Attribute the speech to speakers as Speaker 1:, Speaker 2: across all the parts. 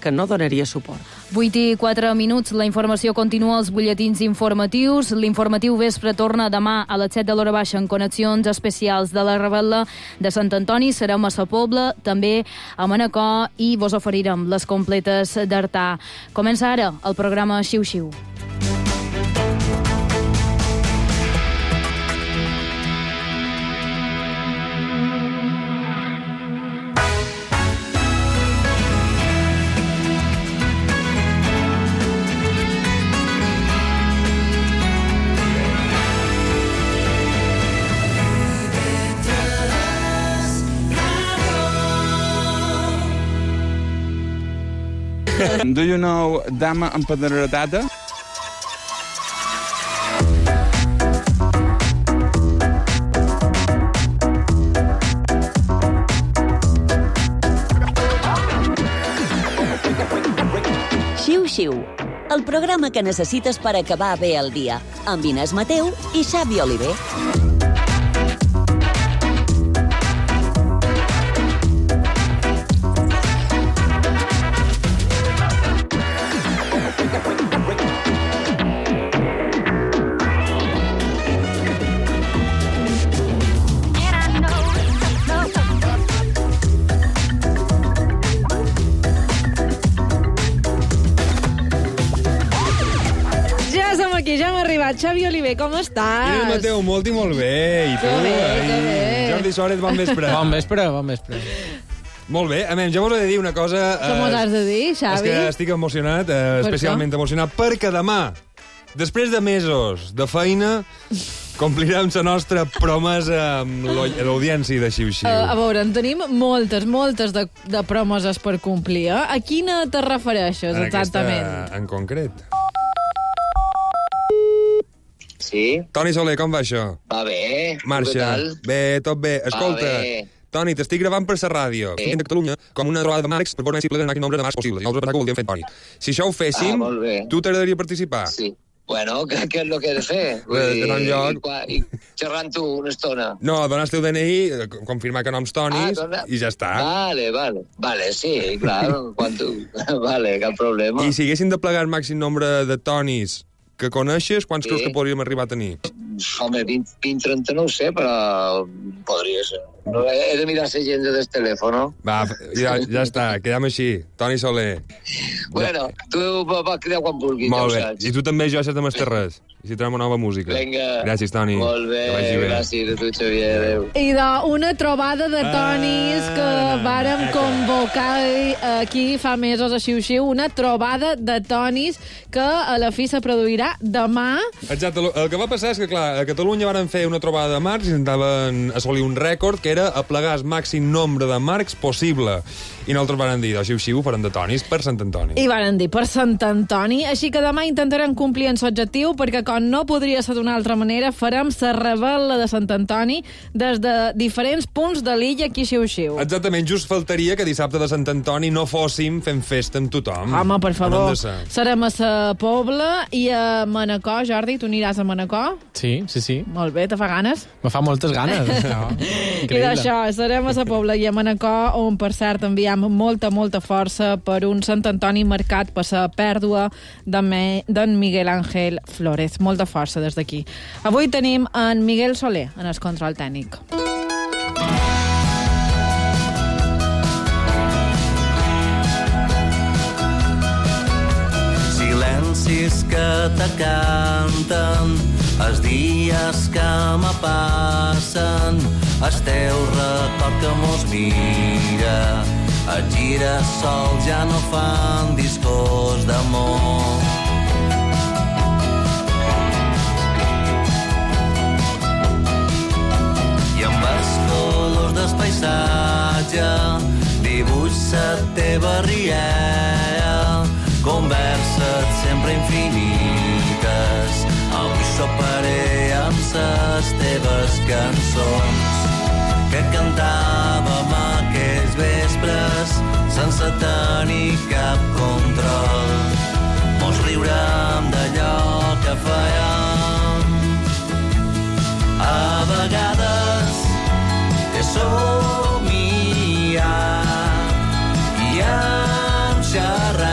Speaker 1: que no donaria suport.
Speaker 2: 8:04, la informació continua als butlletins informatius. L'informatiu vespre torna demà a les 7 de l'hora baixa en connexions especials de la Rebel·la de Sant Antoni. Serem a Sa Pobla, també a Manacor, i vos oferirem les completes d'Artà. Comença ara el programa Xiu-Xiu.
Speaker 3: Do you know Dama Empadronada?
Speaker 4: Xiu-Xiu, el programa que necessites per acabar bé el dia, amb Inés Mateu i Xavi Oliver.
Speaker 5: Xavi Oliver, com estàs?
Speaker 6: Inés Mateu, molt i molt bé. I tu?
Speaker 5: Que bé.
Speaker 6: Jordi Suárez, bon vespre.
Speaker 7: Bon vespre.
Speaker 6: Molt bé. A més, ja vos he de dir una cosa...
Speaker 5: Què mos has de dir, Xavi?
Speaker 6: És que estic emocionat, especialment emocionat, perquè demà, després de mesos de feina, complirem la nostra promesa amb l'audiència de Xiu-Xiu.
Speaker 5: A veure, en tenim moltes de promoses per complir. A quina te refereixes, exactament?
Speaker 6: Aquesta en concret.
Speaker 8: Sí?
Speaker 6: Toni Soler, com va això?
Speaker 8: Va bé.
Speaker 6: Marxa. Bé, tot bé. Escolta, Toni, t'estic gravant per la ràdio. Estic de Catalunya com una trobada de marcs per veure si pleguem el nombre de marcs possibles. I nosaltres que voldríem fer, Toni. Si això ho féssim, tu t'agradaria participar?
Speaker 8: Sí. Bueno, què és el que he de fer?
Speaker 6: Donar un lloc.
Speaker 8: I xerrant tu una estona.
Speaker 6: No, donar el teu DNI, confirmar que noms Tonis, i ja està.
Speaker 8: Vale, sí, clar. Vale, cap problema.
Speaker 6: I si haguéssim de plegar el màxim nombre de Tonis que coneixes, quants creus que podríem arribar a tenir?
Speaker 8: Home, 20-30 no ho sé, però podria ser. No, he de mirar l'agenda del telèfon.
Speaker 6: Va, ja està, quedem així. Toni Soler.
Speaker 8: Bueno, tu vas cridar quan vulguis.
Speaker 6: Molt bé. I tu també, Josep de Masterres. I si trobem una nova música.
Speaker 8: Vinga.
Speaker 6: Gràcies, Toni.
Speaker 8: Molt bé, gràcies a tu, Xavier. Adéu.
Speaker 5: I d'una trobada de Tonis que vàrem convocar aquí fa mesos a Xiu-Xiu, una trobada de Tonis que a la fi se produirà demà.
Speaker 6: Exacte, el que va passar és que, clar, a Catalunya varen fer una trobada de marcs i intentaven assolir un rècord que era aplegar el màxim nombre de marcs possible. I nosaltres varen dir, Xiu-Xiu farem de Tonis per Sant Antoni.
Speaker 5: I varen dir per Sant Antoni, així que demà intentarem complir en l'objectiu, perquè com no podria ser d'una altra manera, farem la Rebel·la de Sant Antoni des de diferents punts de l'illa aquí a Xiu-Xiu.
Speaker 6: Exactament, just faltaria que dissabte de Sant Antoni no fóssim fent festa amb tothom.
Speaker 5: Home, per favor, serem a Sa Pobla i a Manacor. Jordi, tu aniràs a Manacor?
Speaker 7: Sí.
Speaker 5: Molt bé, te fa ganes?
Speaker 7: Me fa moltes ganes.
Speaker 5: I d'això, serem a Sa Pobla i a Manacor, on, per cert, enviam molta força per un Sant Antoni marcat per la pèrdua d'en Miguel Ángel Flores. Molta força des d'aquí. Avui tenim en Miguel Soler en el control tècnic.
Speaker 9: Silencis que te canten, els dies que me passen, el teu record que mos mira, els girassols ja no fan discos d'amor. I amb els colors del paisatge dibuixa la teva riera, converses sempre infinites. Avui soparé amb les teves cançons que cantàvem aquells vespres sense tenir cap control. Mos riurem d'allò que fèiem. A vegades he somiat i hem xerrat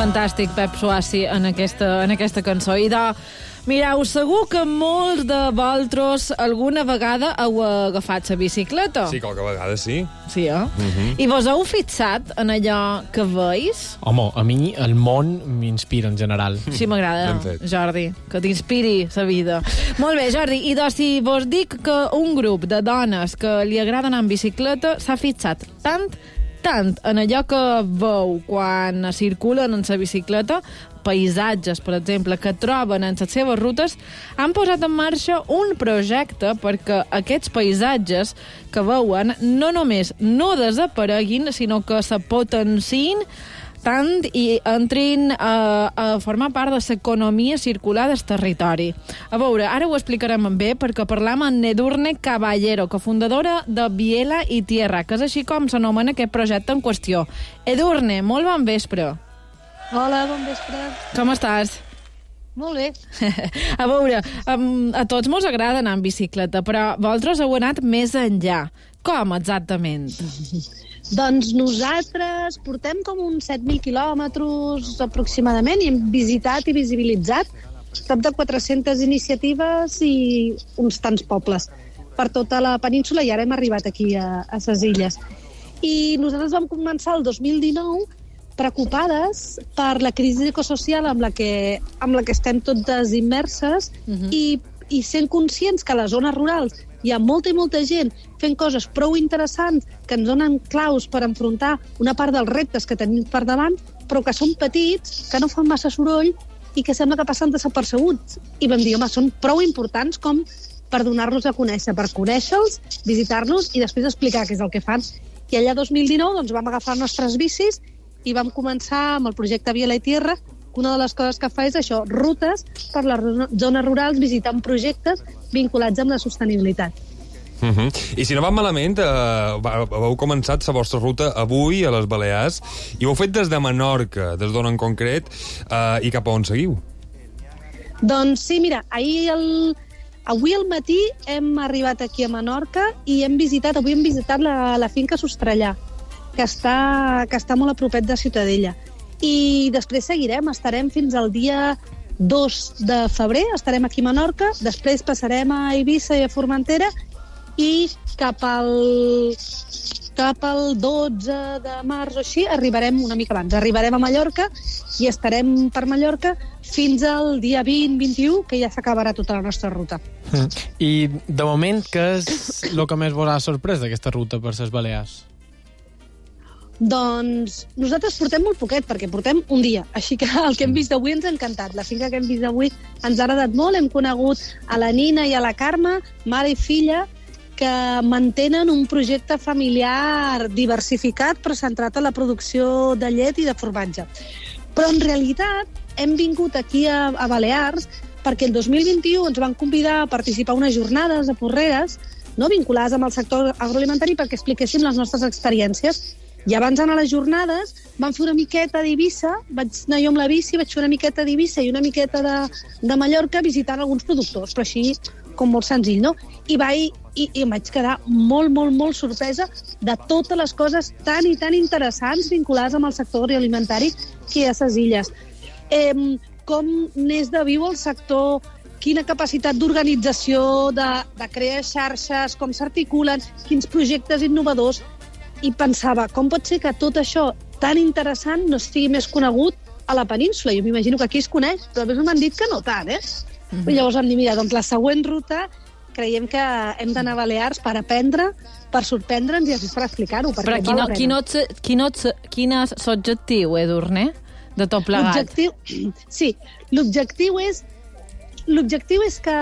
Speaker 5: fantàstic Pep Suassi en aquesta cançó. I mireu, segur que molts de vosaltres alguna vegada heu agafat la bicicleta.
Speaker 6: Sí, qualque vegada sí.
Speaker 5: Sí, I vos heu fixat en allò que veus?
Speaker 7: Home, a mi el món m'inspira en general.
Speaker 5: Sí, m'agrada, Jordi, que t'inspiri la vida. Molt bé, Jordi, i si vos dic que un grup de dones que li agrada anar en bicicleta s'ha fixat tant en allò que veu quan circulen en la bicicleta, paisatges, per exemple, que troben en les seves rutes, han posat en marxa un projecte perquè aquests paisatges que veuen no només no desapareguin, sinó que se potenciïn tant i entrin a formar part de l'economia circular del territori. A veure, ara ho explicarem bé perquè parlam amb Edurne Caballero, cofundadora de Biela y Tierra, que és així com s'anomena aquest projecte en qüestió. Edurne, molt bon vespre.
Speaker 1: Hola, bon vespre.
Speaker 5: Com estàs?
Speaker 1: Molt bé.
Speaker 5: A veure, a tots mos agrada anar en bicicleta, però vosaltres heu anat més enllà. Com, exactament?
Speaker 1: Doncs nosaltres portem com uns 7.000 quilòmetres aproximadament i hem visitat i visibilitzat prop de 400 iniciatives i uns tants pobles per tota la península i ara hem arribat aquí a ses illes. I nosaltres vam començar el 2019 preocupades per la crisi ecosocial amb la que estem totes immerses i sent conscients que a les zones rurals hi ha molta i molta gent fent coses prou interessants que ens donen claus per enfrontar una part dels reptes que tenim per davant, però que són petits, que no fan massa soroll i que sembla que passen desapercebuts. I vam dir, home, són prou importants com per donar-los a conèixer, per conèixer-los, visitar-los i després explicar què és el que fan. I allà 2019 doncs, vam agafar les nostres bicis i vam començar amb el projecte Biela y Tierra, que una de les coses que fa és això, rutes per les zones rurals visitant projectes vinculats amb la sostenibilitat.
Speaker 6: I si no va malament, heu començat la vostra ruta avui a les Balears i ho heu fet des de Menorca, des d'on en concret, i cap a on seguiu?
Speaker 1: Doncs sí, mira, avui al matí hem arribat aquí a Menorca i avui hem visitat la finca Sostrellà, que està molt a propet de Ciutadella. I després estarem fins al dia 2 de febrer, estarem aquí a Menorca, després passarem a Eivissa i a Formentera i cap al 12 de març o així arribarem una mica abans. Arribarem a Mallorca i estarem per Mallorca fins al dia 20-21, que ja s'acabarà tota la nostra ruta.
Speaker 7: I de moment, què és el que més vos ha sorprès d'aquesta ruta per les Balears?
Speaker 1: Doncs nosaltres portem molt poquet, perquè portem un dia. Així que el que hem vist avui ens ha encantat. La finca que hem vist avui ens ha agradat molt. Hem conegut a la Nina i a la Carme, mare i filla, que mantenen un projecte familiar diversificat però centrat en la producció de llet i de formatge. Però en realitat hem vingut aquí a Balears perquè el 2021 ens van convidar a participar a unes jornades a Porreres, vinculades amb el sector agroalimentari, perquè expliquéssim les nostres experiències. I abans d'anar a les jornades vam fer una miqueta d'Eivissa, vaig anar jo amb la bici, vaig fer una miqueta d'Eivissa i una miqueta de Mallorca visitant alguns productors, però així com molt senzill, no? I em vaig quedar molt, molt, molt sorpresa de totes les coses tan i tan interessants vinculades amb el sector agroalimentari que hi ha a ses illes. Com n'és de viu el sector, quina capacitat d'organització, de crear xarxes, com s'articulen, quins projectes innovadors. I pensava, com pot ser que tot això tan interessant no estigui més conegut a la península? Jo m'imagino que aquí es coneix, però després m'han dit que no tant, I llavors vam dir, mira, doncs la següent ruta creiem que hem d'anar a Balears per aprendre, per sorprendre'ns i després per explicar-ho.
Speaker 5: Però quin és l'objectiu, Edurne, de tot plegat?
Speaker 1: L'objectiu és que...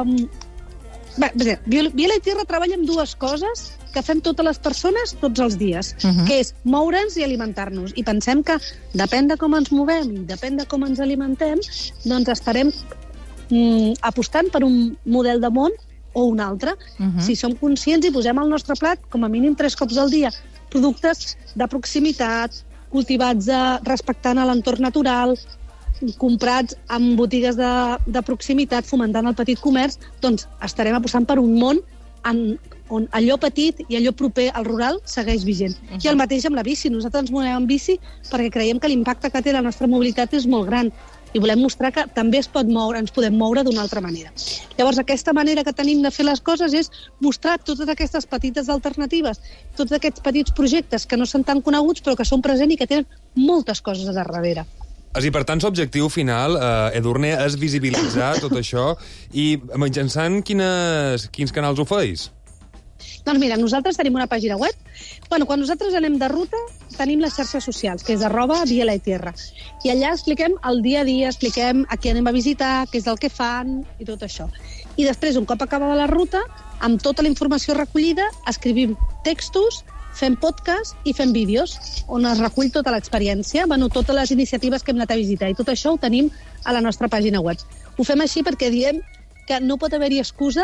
Speaker 1: Biela y Tierra treballa amb dues coses que fem totes les persones tots els dies, que és moure'ns i alimentar-nos. I pensem que depèn de com ens movem i depèn de com ens alimentem, doncs estarem apostant per un model de món o un altre. Si som conscients i posem al nostre plat, com a mínim 3 cops al dia, productes de proximitat, cultivats respectant l'entorn natural, comprats en botigues de proximitat, fomentant el petit comerç, doncs estarem apostant per un món on allò petit i allò proper al rural segueix vigent. I el mateix amb la bici. Nosaltres ens movem amb bici perquè creiem que l'impacte que té la nostra mobilitat és molt gran i volem mostrar que també ens podem moure d'una altra manera. Llavors, aquesta manera que tenim de fer les coses és mostrar totes aquestes petites alternatives, tots aquests petits projectes que no són tan coneguts però que són presents i que tenen moltes coses a darrere.
Speaker 6: I per tant, l'objectiu final, Edurne, és visibilitzar tot això i mitjançant quins canals ho feis?
Speaker 1: Doncs mira, nosaltres tenim una pàgina web. Quan nosaltres anem de ruta, tenim les xarxes socials, que és @ViaLaTierra. I allà expliquem el dia a dia, expliquem a qui anem a visitar, què és el que fan i tot això. I després, un cop acabada la ruta, amb tota la informació recollida, escrivim textos, fem podcast i fem vídeos, on es recull tota l'experiència, totes les iniciatives que hem anat a visitar. I tot això ho tenim a la nostra pàgina web. Ho fem així perquè diem que no pot haver-hi excusa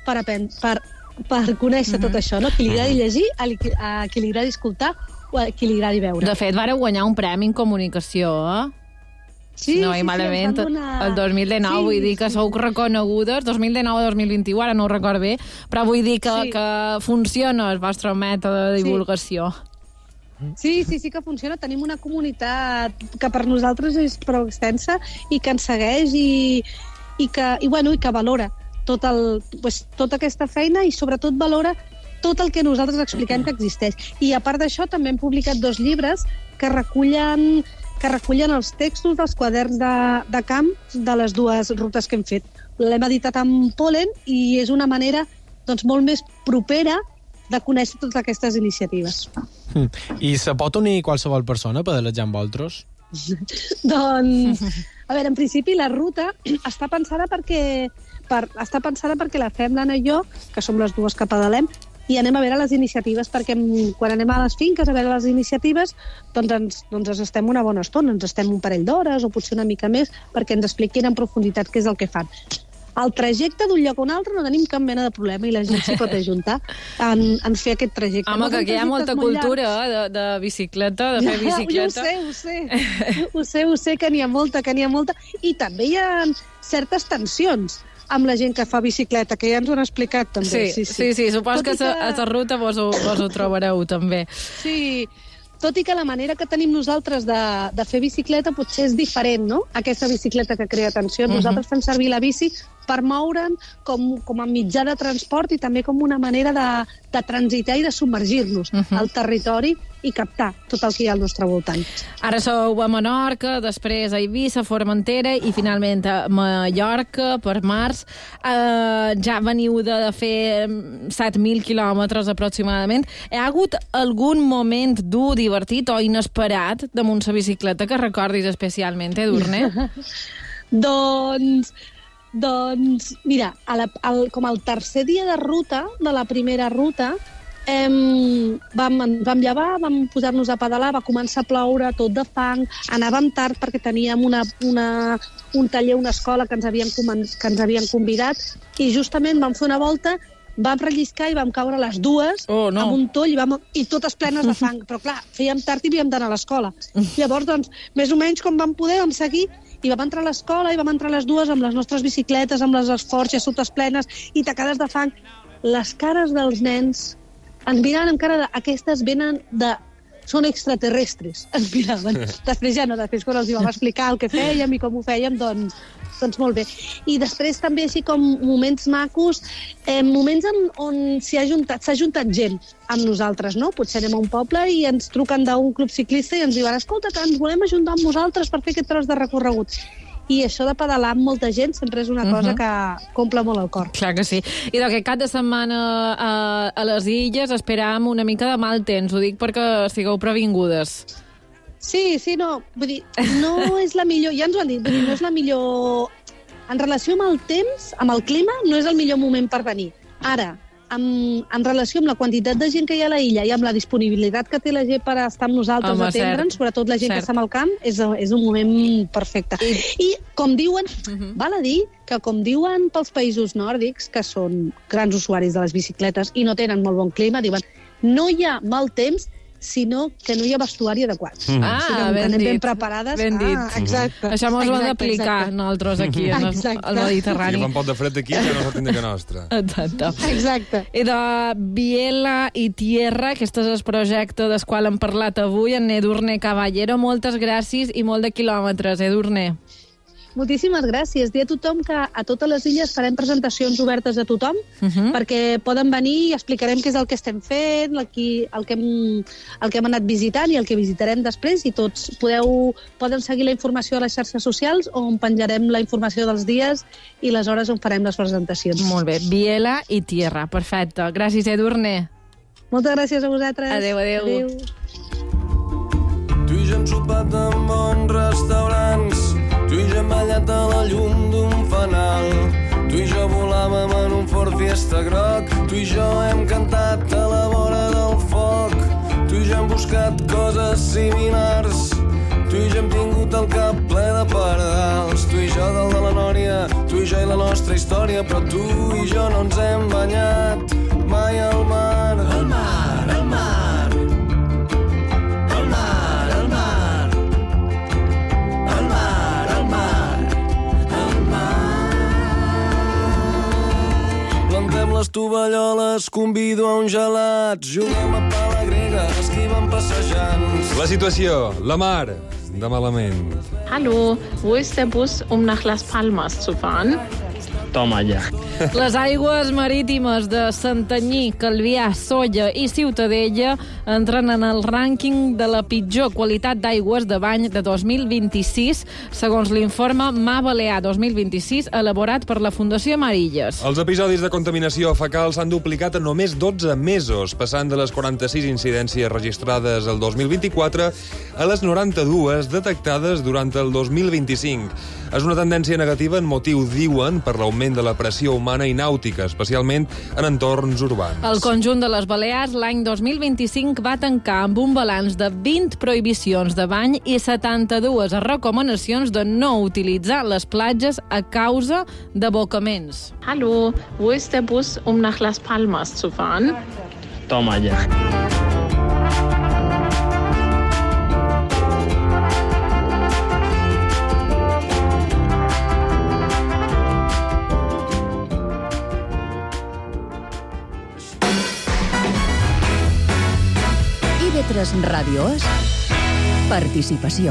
Speaker 1: per conèixer tot això, no? A qui li agradi llegir, a qui li agradi escoltar o a qui li agradi veure.
Speaker 5: De fet, vareu guanyar un premi en comunicació,
Speaker 1: Sí,
Speaker 5: no, i malament, el 2019, vull dir que sou reconegudes, 2019-2021, ara no ho recordo bé, però vull dir que funciona el vostre mètode de divulgació.
Speaker 1: Sí que funciona. Tenim una comunitat que per nosaltres és prou extensa i que ens segueix i que valora tota aquesta feina i sobretot valora tot el que nosaltres expliquem que existeix. I a part d'això també hem publicat 2 llibres que recullen els textos dels quaderns de camp de les 2 rutes que hem fet. L'hem editat amb Polen i és una manera molt més propera de conèixer totes aquestes iniciatives.
Speaker 7: I se pot unir qualsevol persona per delegar amb vosaltres?
Speaker 1: Doncs, a veure, en principi la ruta està pensada perquè la fem l'Anna i jo, que som les 2 que pedalem, i anem a veure les iniciatives, perquè quan anem a les finques a veure les iniciatives, doncs ens estem una bona estona, ens estem un parell d'hores o potser una mica més, perquè ens expliquin en profunditat què és el que fan. El trajecte d'un lloc a un altre no tenim cap mena de problema i la gent s'hi pot ajuntar en fer aquest trajecte.
Speaker 5: Home, que aquí hi ha molta cultura de bicicleta, de fer bicicleta.
Speaker 1: Ho sé, que n'hi ha molta, i també hi ha certes tensions amb la gent que fa bicicleta, que ja ens ho han explicat també.
Speaker 5: Sí, supos que a la ruta vos ho trobareu també.
Speaker 1: Sí, tot i que la manera que tenim nosaltres de fer bicicleta potser és diferent, no? Aquesta bicicleta que crea tensió. Nosaltres fem servir la bici per moure'n com a mitjà de transport i també com una manera de transitar i de submergir-nos al territori i captar tot el que hi ha al nostre voltant.
Speaker 5: Ara sou a Menorca, després a Eivissa, Formentera i finalment a Mallorca per març. Ja veniu de fer 7.000 quilòmetres aproximadament. Hi ha hagut algun moment dur, divertit o inesperat damunt la bicicleta que recordis especialment, Edurne?
Speaker 1: Doncs, mira, com el tercer dia de ruta, de la primera ruta, vam llevar, vam posar-nos a pedalar, va començar a ploure, tot de fang, anàvem tard perquè teníem un taller, una escola que ens havien convidat i justament vam fer una volta, vam relliscar i vam caure les 2 amb un toll i totes plenes de fang. Però clar, fèiem tard i havíem d'anar a l'escola. Llavors, doncs, més o menys com vam poder, vam seguir i vam entrar a l'escola i vam entrar les 2 amb les nostres bicicletes, amb les esforges totes plenes i tacades de fang. Les cares dels nens ens miraven amb cara aquestes venen són extraterrestres, ens miraven. Després ja no, després quan els vam explicar el que fèiem i com ho fèiem, doncs molt bé. I després també així com moments macos, moments on s'ha juntat gent amb nosaltres, no? Potser anem a un poble i ens truquen d'un club ciclista i ens diuen escolta, que ens volem ajuntar amb vosaltres per fer aquest tros de recorregut. I això de pedalar amb molta gent sempre és una cosa que comple molt el cor.
Speaker 5: Clar que sí. I d'aquest cap de setmana a les Illes esperam una mica de mal temps. Ho dic perquè estigueu previngudes.
Speaker 1: Sí, no. Vull dir, no és la millor... Ja ens ho han dit, vull dir, no és la millor... En relació amb el temps, amb el clima, no és el millor moment per venir. Ara, en relació amb la quantitat de gent que hi ha a la illa i amb la disponibilitat que té la gent per estar amb nosaltres, atendre'ns, sobretot la gent que està al camp, és un moment perfecte. I com diuen, val a dir que com diuen pels països nòrdics, que són grans usuaris de les bicicletes i no tenen molt bon clima, diuen no hi ha mal temps sinó que no hi ha vestuari adequat.
Speaker 5: Ben dit.
Speaker 1: Ben preparades.
Speaker 5: Ben dit.
Speaker 1: Exacte.
Speaker 5: Això mos ho hem d'aplicar nosaltres aquí, al Mediterrani.
Speaker 6: Si fa un pot de fred aquí, ja no s'ho tindrà que nostra.
Speaker 1: Exacte.
Speaker 5: I de Biela i Tierra, aquest és el projecte del qual hem parlat avui, en Edurne Caballero. Moltes gràcies i molt de quilòmetres, Edurne.
Speaker 1: Moltíssimes gràcies. Dir a tothom que a totes les illes farem presentacions obertes a tothom, perquè poden venir i explicarem què és el que estem fent, el que hem anat visitant i el que visitarem després, i tots poden seguir la informació a les xarxes socials, on penjarem la informació dels dies i les hores on farem les presentacions.
Speaker 5: Molt bé. Biela i Tierra. Perfecte. Gràcies, Edurne.
Speaker 1: Moltes gràcies a vosaltres.
Speaker 5: Adéu.
Speaker 9: Tu i jo hem sopat en bons restaurants, tu i jo hem ballat a la llum d'un fanal, tu i jo volàvem en un Ford Fiesta groc, tu i jo hem cantat a la vora del foc, tu i jo hem buscat coses similars, tu i jo hem tingut el cap ple de pardals, tu i jo dalt de la Nòria, tu i jo i la nostra història, però tu i jo no ens hem banyat mai al mar. Al mar, al mar, al mar, al mar, al mar, al mar, al mar. Plantem les tovalloles, convido a un gelat, juguem a pala grega, esquivem passejants.
Speaker 6: La situació, la mar, de malament.
Speaker 10: Hallo, wo ist der Bus, um nach Las Palmas zu fahren?
Speaker 11: Toma ja.
Speaker 5: Les aigües marítimes de Santanyí, Calvià, Sóller i Ciutadella entren en el rànquing de la pitjor qualitat d'aigües de bany de 2026, segons l'informe Mar Balear 2026, elaborat per la Fundació Marilles.
Speaker 6: Els episodis de contaminació fecal s'han duplicat en només 12 mesos, passant de les 46 incidències registrades el 2024 a les 92 detectades durant el 2025. És una tendència negativa en motiu, diuen, per l'augment de la pressió humana i nàutica, especialment en entorns urbans.
Speaker 5: El conjunt de les Balears l'any 2025 va tancar amb un balanç de 20 prohibicions de bany i 72 recomanacions de no utilitzar les platges a causa d'abocaments.
Speaker 10: Hallo, wo ist der Bus, um nach Las Palmas zu fahren?
Speaker 11: Toma ja.
Speaker 4: IB3 Ràdio és participació.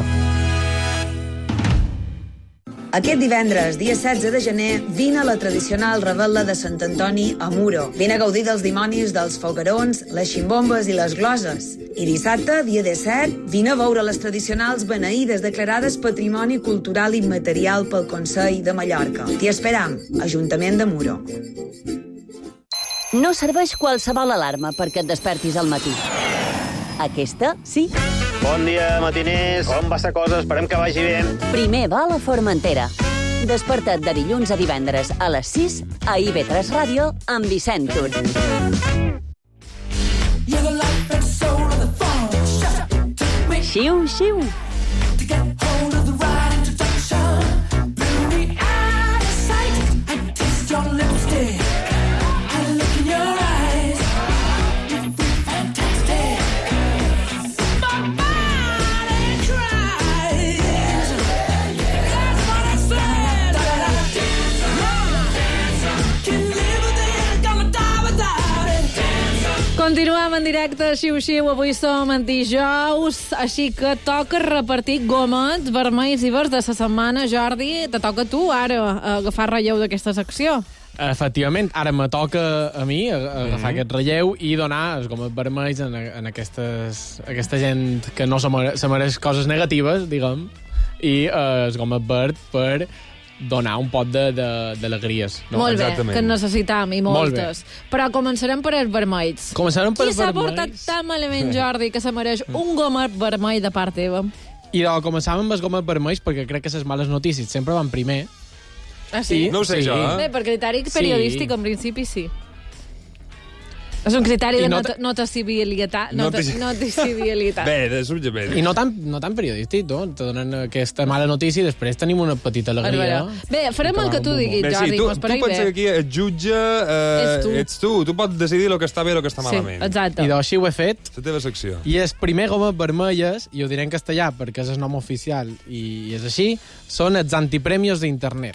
Speaker 12: Aquest divendres, dia 16 de gener, vine a la tradicional revetla de Sant Antoni a Muro. Vine a gaudir dels dimonis, dels foguerons, les ximbombes i les gloses. I dissabte, dia 17, vine a veure les tradicionals beneïdes declarades Patrimoni Cultural Immaterial pel Consell de Mallorca. T'hi esperam, Ajuntament de Muro.
Speaker 4: No serveix qualsevol alarma perquè et despertis al matí. Aquesta, sí.
Speaker 11: Bon dia, matiners. Com va la cosa? Esperem que vagi bé.
Speaker 4: Primer va a la Formentera. Desperta't de dilluns a divendres a les 6 a IB3 Ràdio amb Vicent Tur. Xiu, xiu.
Speaker 5: Continuem en directe, xiu-xiu, avui som en dijous, així que toca repartir gomets vermells i verds de la setmana. Jordi, te toca a tu ara agafar relleu d'aquesta secció.
Speaker 7: Efectivament, ara me toca a mi agafar aquest relleu i donar els gomets vermells en aquesta gent que no se mereix coses negatives, diguem, i els gomets verds per donar un pot d'alegries.
Speaker 5: No? Molt bé, exactament. Que en necessitam, i moltes. Però començarem per els vermells.
Speaker 7: Començarem per els vermells.
Speaker 5: Qui s'ha portat tan malament, Jordi, que se mereix un gomet vermell de part teva?
Speaker 7: I començàvem amb els gomets vermells perquè crec que les males notícies sempre van primer.
Speaker 5: Ah, sí?
Speaker 6: No ho sé jo,
Speaker 5: Bé, per criteri periodístic, en principi, sí. És un criteri de noticiabilitat.
Speaker 6: Bé, de subjament.
Speaker 7: I no tan periodístic, no? Te donen aquesta mala notícia i després tenim una petita alegria.
Speaker 5: Bé, farem el que tu diguis, Jordi.
Speaker 6: Sí, tu pensa que aquí el jutge ets tu. Tu pots decidir el que està bé i el que està malament.
Speaker 5: Sí, exacte.
Speaker 7: I així ho he fet.
Speaker 6: La teva secció.
Speaker 7: I el primer gomes vermelles, i ho diré en castellà perquè és el nom oficial i és així, són els antipremios d'internet.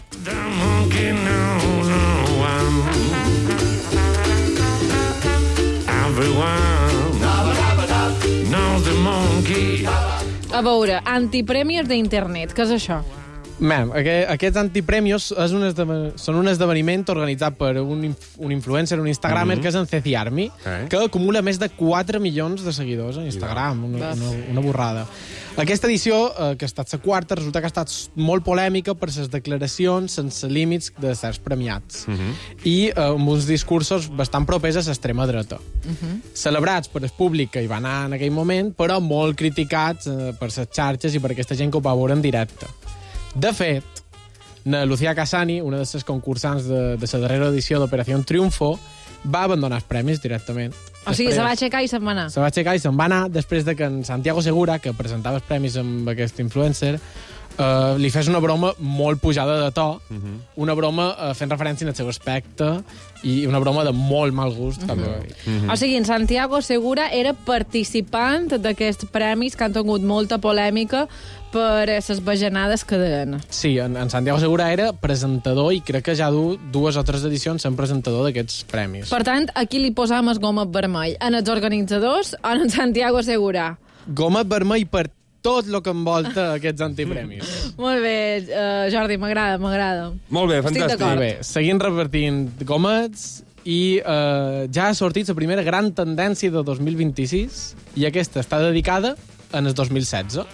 Speaker 5: A veure, antipremios d'internet, què és això?
Speaker 7: Aquests antipremios són un esdeveniment organitzat per un influencer, un instagramer, que és en Ceci Army, que acumula més de 4 milions de seguidors a Instagram, una borrada. Aquesta edició, que ha estat la quarta, resulta que ha estat molt polèmica per les declaracions sense límits de certs premiats i amb uns discursos bastant propers a l'extrema dreta. Celebrats per el públic que hi va anar en aquell moment, però molt criticats per les xarxes i per aquesta gent que ho va veure en directe. De fet, Lucía Casani, una de les concursants de la darrera edició d'Operació Triunfo, va abandonar els premis directament.
Speaker 5: O sigui, se va aixecar i se'n va anar.
Speaker 7: Se va aixecar i se'n va anar després de que en Santiago Segura, que presentava els premis amb aquest influencer, li fes una broma molt pujada de to, una broma fent referència al seu aspecte i una broma de molt mal gust.
Speaker 5: O sigui, en Santiago Segura era participant d'aquests premis que han tingut molta polèmica per les bajanades que deien.
Speaker 7: Sí, en Santiago Segura era presentador i crec que ja du 2 o 3 edicions sent presentador d'aquests premis.
Speaker 5: Per tant, aquí li posam el gomet vermell. En els organitzadors o en Santiago Segura?
Speaker 7: Gomet vermell per tot el que envolta aquests antipremis.
Speaker 5: Molt bé, Jordi, m'agrada.
Speaker 6: Molt bé, fantàstic.
Speaker 5: Estic
Speaker 7: bé, seguint repartint gomets i ja ha sortit la primera gran tendència de 2026 i aquesta està dedicada en el 2016.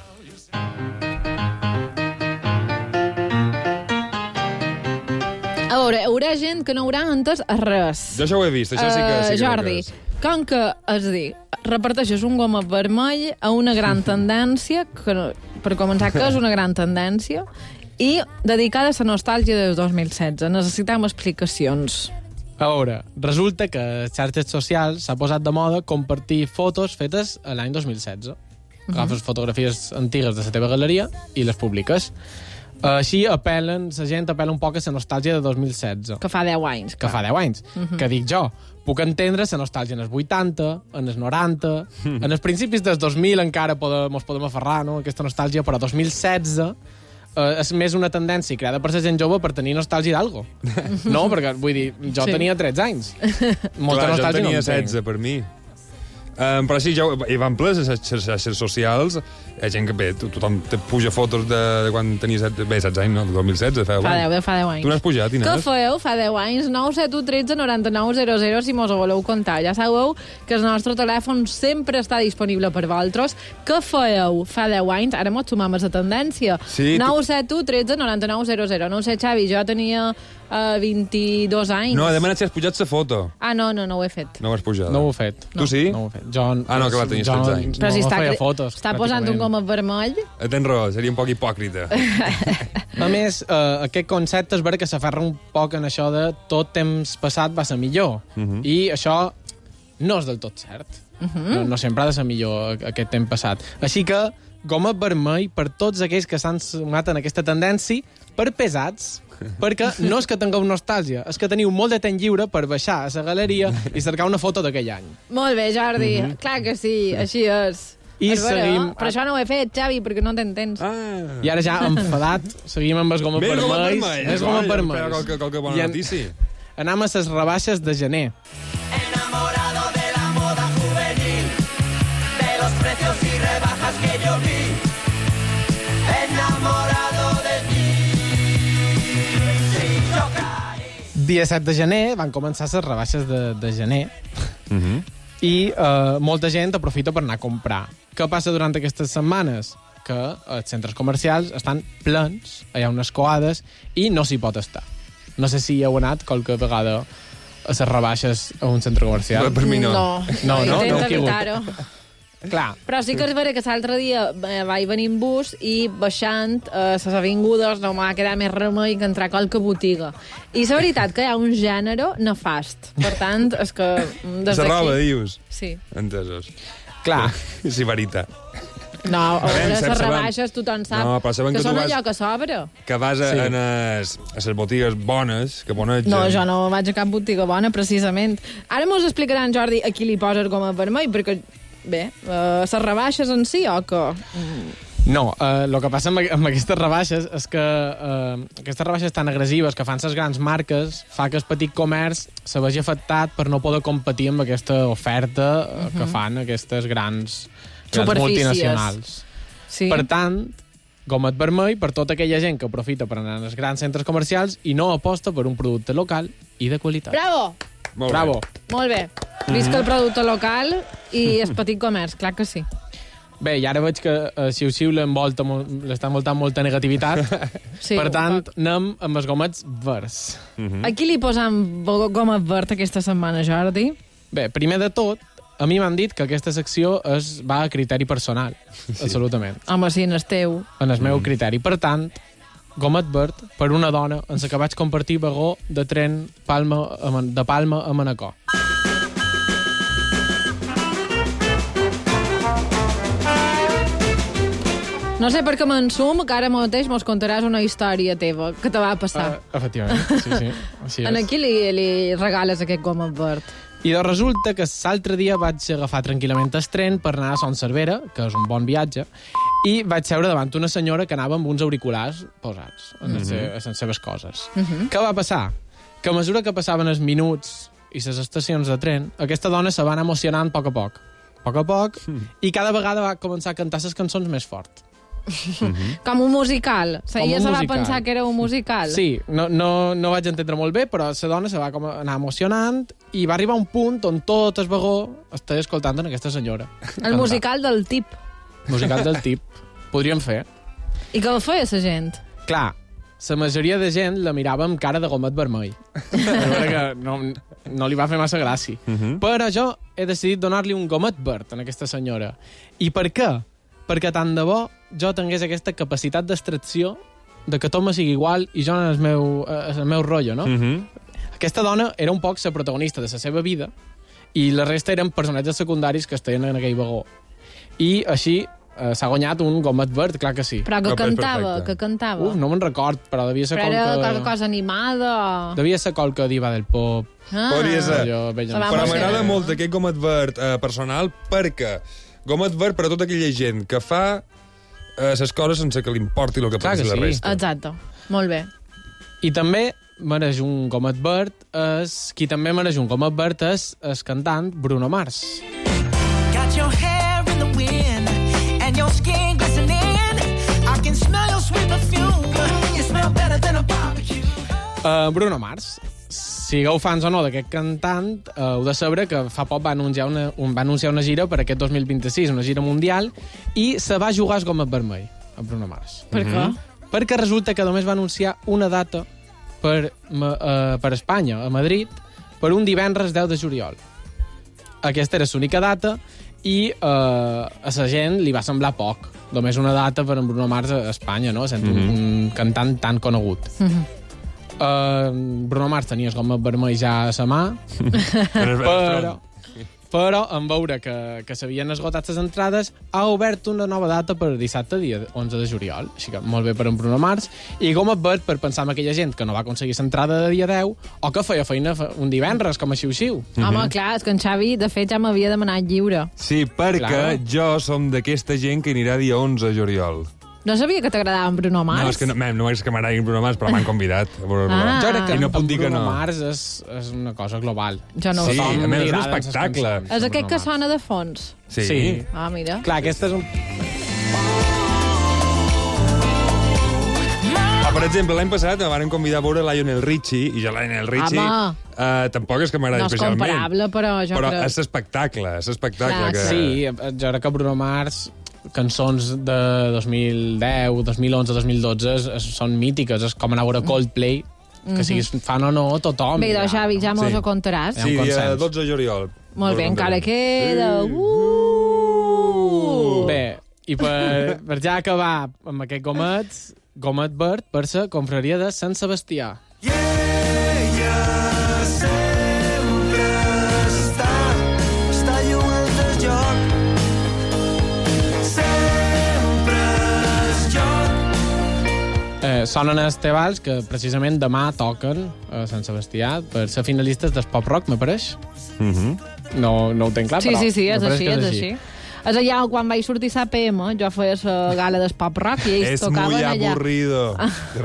Speaker 5: A veure, hi haurà gent que no haurà entès res.
Speaker 6: Jo això ho he vist, això sí que
Speaker 5: Jordi, com que, és dir, reparteixes un gomet vermell a una gran tendència, que, per començar, que és una gran tendència, i dedicada a la nostàlgia del 2016. Necessitem explicacions.
Speaker 7: A veure, resulta que a les xarxes socials s'ha posat de moda compartir fotos fetes a l'any 2016. Agafes fotografies antigues de la teva galeria i les publiques. Així la gent apel·la un poc a la nostàlgia de 2016.
Speaker 5: Que fa 10 anys.
Speaker 7: Que fa 10 anys. Que dic jo, puc entendre la nostàlgia en els 80, en els 90, en els principis dels 2000 encara mos podem aferrar, no?, aquesta nostàlgia, però 2016 és més una tendència creada per la gent jove per tenir nostàlgia d'algo. No, perquè, vull dir, jo tenia 13 anys. Molta nostàlgia
Speaker 6: jo tenia 16, per mi. Però sí, ja hi van ple les xarxes socials, hi ha gent que, bé, tothom te puja fotos de quan tenies 16 anys, no? De 2016, fa 10 anys.
Speaker 5: Fa 10 anys.
Speaker 6: Tu n'has pujat, Inés?
Speaker 5: Què feu fa 10 anys? 971 13 99 00, si mos ho voleu contar. Ja sabeu que el nostre telèfon sempre està disponible per vosaltres. Què feu fa 10 anys? Ara mos sumam a la tendència.
Speaker 6: Sí,
Speaker 5: 971 13 99 00. No ho sé, Xavi, jo tenia 22 anys.
Speaker 6: No, he demanat si has pujat la foto.
Speaker 5: Ah, no ho he fet.
Speaker 6: No ho has pujat.
Speaker 7: No ho he fet.
Speaker 6: Tu sí?
Speaker 7: No ho he fet. Jo,
Speaker 6: no, que tenies 13 anys.
Speaker 5: Però si
Speaker 7: no feia fotos.
Speaker 5: Està posant un gomet vermell.
Speaker 6: Tens raó, seria un poc hipòcrita.
Speaker 7: A més, aquest concepte és vera que s'aferra un poc en això de tot temps passat va ser millor. I això no és del tot cert. No sempre ha de ser millor aquest temps passat. Així que, gomet vermell per tots aquells que s'han sumat en aquesta tendència per pesats, perquè no és que tingueu nostàlgia, és que teniu molt de temps lliure per baixar a la galeria i cercar una foto d'aquell any.
Speaker 5: Molt bé, Jordi. Clar que sí, així és.
Speaker 7: I seguim...
Speaker 5: Però això no ho he fet, Xavi, perquè no t'entens.
Speaker 7: I ara ja, enfadat, seguim amb els gomet vermells.
Speaker 6: Més gomet vermells. Qualque bona notícia.
Speaker 7: Anem a les rebaixes de gener.
Speaker 13: Enamorado de la moda juvenil, de los precios y rebajas que yo vi. Enamorado de ti. Si yo caí.
Speaker 7: Dia 7 de gener van començar les rebaixes de gener. I molta gent aprofita per anar a comprar. Què passa durant aquestes setmanes? Que els centres comercials estan plens, hi ha unes coades, i no s'hi pot estar. No sé si heu anat qualque vegada a les rebaixes a un centre comercial.
Speaker 6: Per mi no.
Speaker 5: No, intenta evitar-ho.
Speaker 7: Clar.
Speaker 5: Però sí que és vera que l'altre dia vaig venir en bus i baixant les avingudes no m'ha quedat més remei que entrar a qualque botiga. I la veritat que hi ha un gènere nefast. Per tant, és que...
Speaker 6: La roba, dius?
Speaker 5: Sí.
Speaker 6: Entesos.
Speaker 7: Clar.
Speaker 6: Sí, veritat.
Speaker 5: No, a les rebaixes tothom sap que són allò que s'obre.
Speaker 6: Que vas a les botigues bones, que bonegen.
Speaker 5: No, jo no vaig a cap botiga bona, precisament. Ara mos explicaran, Jordi, a qui li poses goma vermell, perquè, bé, les rebaixes en si o que...
Speaker 7: No, el que passa amb aquestes rebaixes és que aquestes rebaixes tan agressives que fan les grans marques fa que el petit comerç se vegi afectat per no poder competir amb aquesta oferta que fan aquestes grans multinacionals.
Speaker 5: Sí.
Speaker 7: Per tant, gomet vermell per tota aquella gent que aprofita per anar als grans centres comercials i no aposta per un producte local i de qualitat.
Speaker 5: Bravo!
Speaker 7: Bravo.
Speaker 5: Molt bé. Visca el producte local i el petit comerç, clar que sí.
Speaker 7: Bé, i ara veig que Xiu-Xiu l'està envoltant molta negativitat.
Speaker 5: Sí,
Speaker 7: per tant, anem amb els gomets verds.
Speaker 5: A qui li posam goma verd aquesta setmana, Jordi?
Speaker 7: Bé, primer de tot, a mi m'han dit que aquesta secció va a criteri personal, absolutament.
Speaker 5: Home, sí, en el teu.
Speaker 7: En el meu criteri. Per tant, gomet verd per una dona en la que vaig compartir vagó de tren de Palma a Manacor.
Speaker 5: No sé per què m'ensum, que ara mateix mos contaràs una història teva que te va passar.
Speaker 7: Efectivament, sí. Així és.
Speaker 5: En qui li regales aquest goma verd?
Speaker 7: I doncs resulta que l'altre dia vaig agafar tranquil·lament el tren per anar a Son Cervera, que és un bon viatge, i vaig seure davant una senyora que anava amb uns auriculars posats en les seves coses. Què va passar? Que a mesura que passaven els minuts i les estacions de tren, aquesta dona se va anar emocionant a poc, i cada vegada va començar a cantar les cançons més fort.
Speaker 5: Com un musical. Ella se va pensar que era un musical.
Speaker 7: Sí, no vaig entendre molt bé, però la dona se va anar emocionant i va arribar a un punt on tot el vagó estava escoltant en aquesta senyora.
Speaker 5: El musical del tip.
Speaker 7: Musical del tip. Podríem fer.
Speaker 5: I què feia la gent?
Speaker 7: Clar, la majoria de gent la mirava amb cara de gomet vermell. Que no li va fer massa gràcia. Però jo he decidit donar-li un gomet verd a aquesta senyora. I per què? Perquè tant de bo jo tingués aquesta capacitat d'extracció de que tot me sigui igual i jo en el meu rotllo, no? Aquesta dona era un poc la protagonista de la seva vida i la resta eren personatges secundaris que estaven en aquell vagó. I així s'ha guanyat un gomet verd, clar que sí.
Speaker 5: Però que cantava.
Speaker 7: No me'n record, però devia ser
Speaker 5: però era qualque cosa animada o...
Speaker 7: Devia ser qualque diva del pop.
Speaker 6: Podria ser. Però m'agrada molt aquest gomet verd personal perquè gomet verd per a tota aquella gent que fa les coses sense que li importi el que pensi la resta.
Speaker 5: Exacte. Molt bé.
Speaker 7: I també mereix un gomet verd qui també mereix un gomet verd és el cantant Bruno Mars. Got your hair in the wind and your skin glistening. I can smell your sweet perfume. You smell better than a barbecue. Bruno Mars. Sigueu fans o no d'aquest cantant, heu de saber que fa poc va anunciar una gira per aquest 2026, una gira mundial, i se va jugar el gomet vermell, a Bruno Mars.
Speaker 5: Per què?
Speaker 7: Perquè resulta que només va anunciar una data per Espanya, a Madrid, per un divendres 10 de juliol. Aquesta era l'única data i a la gent li va semblar poc. Només una data per en Bruno Mars a Espanya, no? Sent un cantant tan conegut. Bruno Mars tenia el gomet vermell ja a la mà, però en veure que s'havien esgotat les entrades ha obert una nova data per dissabte, dia 11 de juliol, així que molt bé per en Bruno Mars, i gomet verd per pensar en aquella gent que no va aconseguir l'entrada de dia 10 o que feia feina un divendres com a Xiu-Xiu.
Speaker 5: Home, clar, és que en Xavi de fet ja m'havia demanat lliure.
Speaker 6: Sí, perquè jo som d'aquesta gent que anirà dia 11 de juliol.
Speaker 5: No sabia que t'agradava en Bruno Mars.
Speaker 6: No, és que m'agradi Bruno Mars, però m'han convidat.
Speaker 7: Jo crec que Bruno Mars és una cosa global.
Speaker 5: Jo no ho sé.
Speaker 6: Sí, a més, és un espectacle.
Speaker 5: És aquest que sona de fons?
Speaker 6: Sí.
Speaker 5: Ah, mira.
Speaker 7: Clar, aquest és un...
Speaker 6: Per exemple, l'any passat em van convidar a veure Lionel Richie, i jo Lionel Richie tampoc és que m'agradi especialment.
Speaker 5: No és comparable, però jo crec...
Speaker 6: Però és espectacle,
Speaker 7: Sí, jo crec que Bruno Mars... cançons de 2010, 2011, 2012 són mítiques, és com anar a veure Coldplay, que siguis fan o no, tothom.
Speaker 5: Bé, doncs Xavi, ja mos ho contaràs.
Speaker 6: Sí, 12 de juliol.
Speaker 5: Molt bé, encara queda...
Speaker 7: I per ja acabar amb aquest gomet verd per la confraria de Sant Sebastià.
Speaker 9: I ella sempre està lluny del joc. Sempre és joc.
Speaker 7: Sonen els Tebals, que precisament demà toquen a Sant Sebastià per ser finalistes del Pop Rock, me pareix. No ho tenc clar, però...
Speaker 5: Sí, és així. És allà quan vaig sortir a PM, jo feia la gala del Pop Rock i ells tocaven allà.
Speaker 6: És muy avorrido.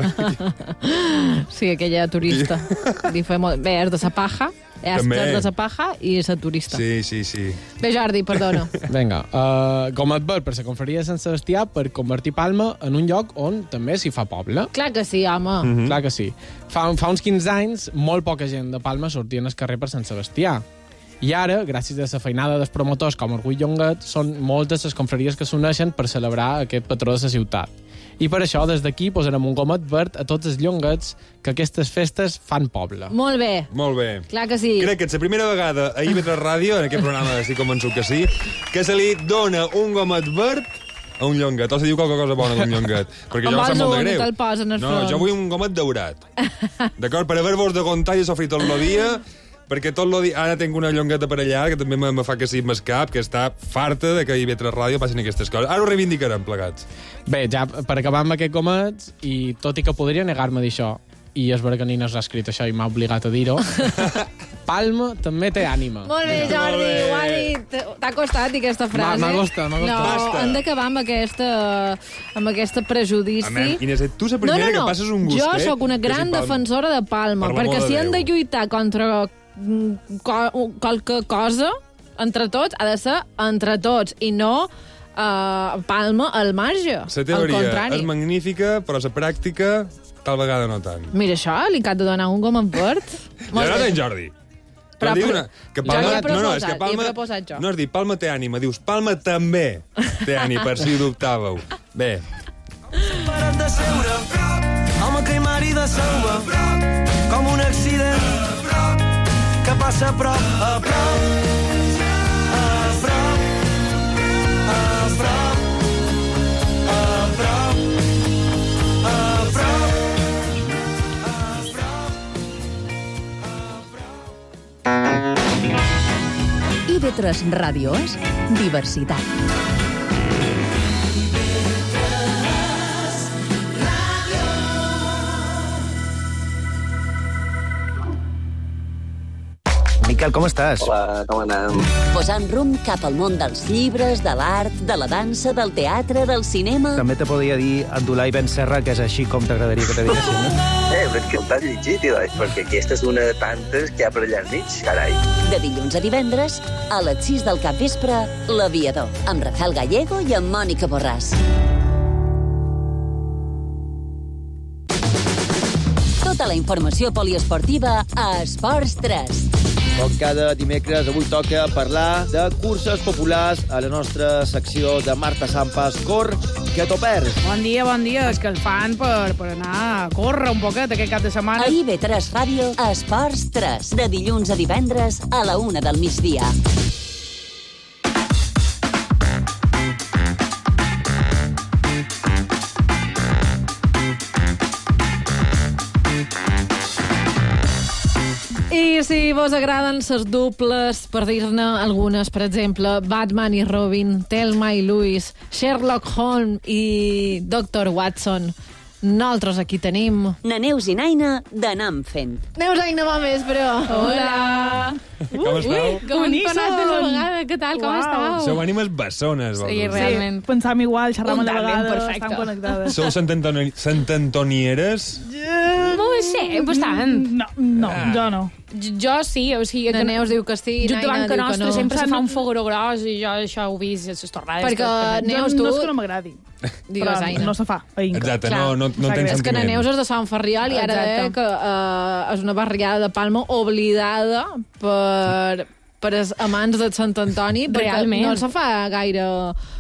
Speaker 5: Sí, aquella turista. Bé, és de la paja, és de la paja i la turista.
Speaker 6: Sí.
Speaker 5: Bé, Jordi, perdona.
Speaker 7: Vinga, gomet verd per la confraria de Sant Sebastià per convertir Palma en un lloc on també s'hi fa poble.
Speaker 5: Clar que sí, home.
Speaker 7: Clar que sí. Fa uns 15 anys, molt poca gent de Palma sortien al carrer per Sant Sebastià. I ara, gràcies a la feinada dels promotors com Orgull Llonguet, són moltes les confraries que s'uneixen per celebrar aquest patró de la ciutat. I per això, des d'aquí, posarem un gomet verd a tots els llonguets que aquestes festes fan poble.
Speaker 5: Molt bé. Clar que sí.
Speaker 6: Crec que és la primera vegada a IB3 Ràdio, en aquest programa estic convençut que sí, que se li dona un gomet verd a un llonguet. O se diu qualque cosa bona d'un llonguet. Perquè jo em sap molt de greu. No, jo vull un gomet daurat. D'acord? Per haver-vos de contar i sofrir tot el dia... perquè tot el dia... Ara tinc una llongueta per allà que també me fa que sí m'escap, que està farta de que a IB3 Ràdio passin aquestes coses. Ara ho reivindicarem plegats.
Speaker 7: Bé, ja per acabar amb aquest gomet, i tot i que podria negar-me d'això, i és veritat que Nina ha escrit això i m'ha obligat a dir-ho, Palma també té ànima.
Speaker 5: Molt bé, Jordi, ho ha dit. T'ha costat dir aquesta frase?
Speaker 7: M'ha costat.
Speaker 5: No, hem d'acabar amb aquesta prejudici.
Speaker 6: Inés, tu la primera que passes un gustet...
Speaker 5: Jo sóc una gran defensora de Palma, perquè si hem de lluitar contra qualque cosa, entre tots, ha de ser entre tots, i no Palma al marge.
Speaker 6: La teoria és magnífica, però la pràctica tal vegada no tant.
Speaker 5: Mira això, li acabo de donar un gomet verd.
Speaker 6: Ja no tens, Jordi.
Speaker 5: Però
Speaker 6: que Palma,
Speaker 5: és que Palma,
Speaker 6: no has dit Palma té ànima, dius Palma també té ànima, per si dubtàveu. Bé.
Speaker 9: Parat de seure, home que hi mari de selva, com un accident que passa a prop, a prop, a prop, a prop, a prop, a prop.
Speaker 4: IB3 Ràdio és diversitat.
Speaker 14: Miquel, com estàs?
Speaker 8: Hola, com anem?
Speaker 4: Posant rumb cap al món dels llibres, de l'art, de la dansa, del teatre, del cinema...
Speaker 14: També te podria dir Abdulai Ben Serra, que és així com t'agradaria que te diguessin, no?
Speaker 8: Però que t'has llegit, perquè aquesta és una de tantes que hi ha per allà al mig, carai.
Speaker 4: De dilluns a divendres, a les 6 del capvespre, L'Aviador, amb Rafael Gallego i amb Mònica Borràs. Tota la informació poliesportiva a Esports 3.
Speaker 15: Com cada dimecres, avui toca parlar de curses populars a la nostra secció de Marta Sampas. Cor, que t'ho perds.
Speaker 16: Bon dia, és que el fan per anar a córrer un poquet aquest cap de setmana.
Speaker 4: A IB3 Ràdio, Esports 3, de dilluns a divendres a la 1 del migdia.
Speaker 5: I si vos agraden ses duples, per dir-ne algunes, per exemple, Batman i Robin, Thelma i Louise, Sherlock Holmes i Dr. Watson, nosaltres aquí tenim...
Speaker 4: Na Neus i Naina d'Anam fent.
Speaker 5: Neus, Aina, va més, però...
Speaker 16: Hola!
Speaker 6: Com estàu?
Speaker 16: Com hem tornat de la vegada, què tal, com estàu?
Speaker 6: Sou ànimes bessones,
Speaker 16: Sí, realment. Pensàvem igual, xerràvem a la vegada, estem connectades.
Speaker 6: Sou santantonieres?
Speaker 16: No ho sé, bastant. No, jo no. Jo sí, o sigui...
Speaker 5: La Neus diu que sí,
Speaker 16: Naina
Speaker 5: diu
Speaker 16: que
Speaker 5: no.
Speaker 16: nostre sempre se fa un fogueró gros i jo això ho he vist a les tornades.
Speaker 5: Perquè Neus, tu...
Speaker 16: No és que no m'agradi,
Speaker 5: però
Speaker 16: no se fa.
Speaker 6: Exacte, no tens sentiment.
Speaker 5: És que la Neus és de Sant Ferriol i ara que és una barriada de Palma oblidada per els amants de Sant Antoni, perquè
Speaker 16: realment
Speaker 5: no se fa gaire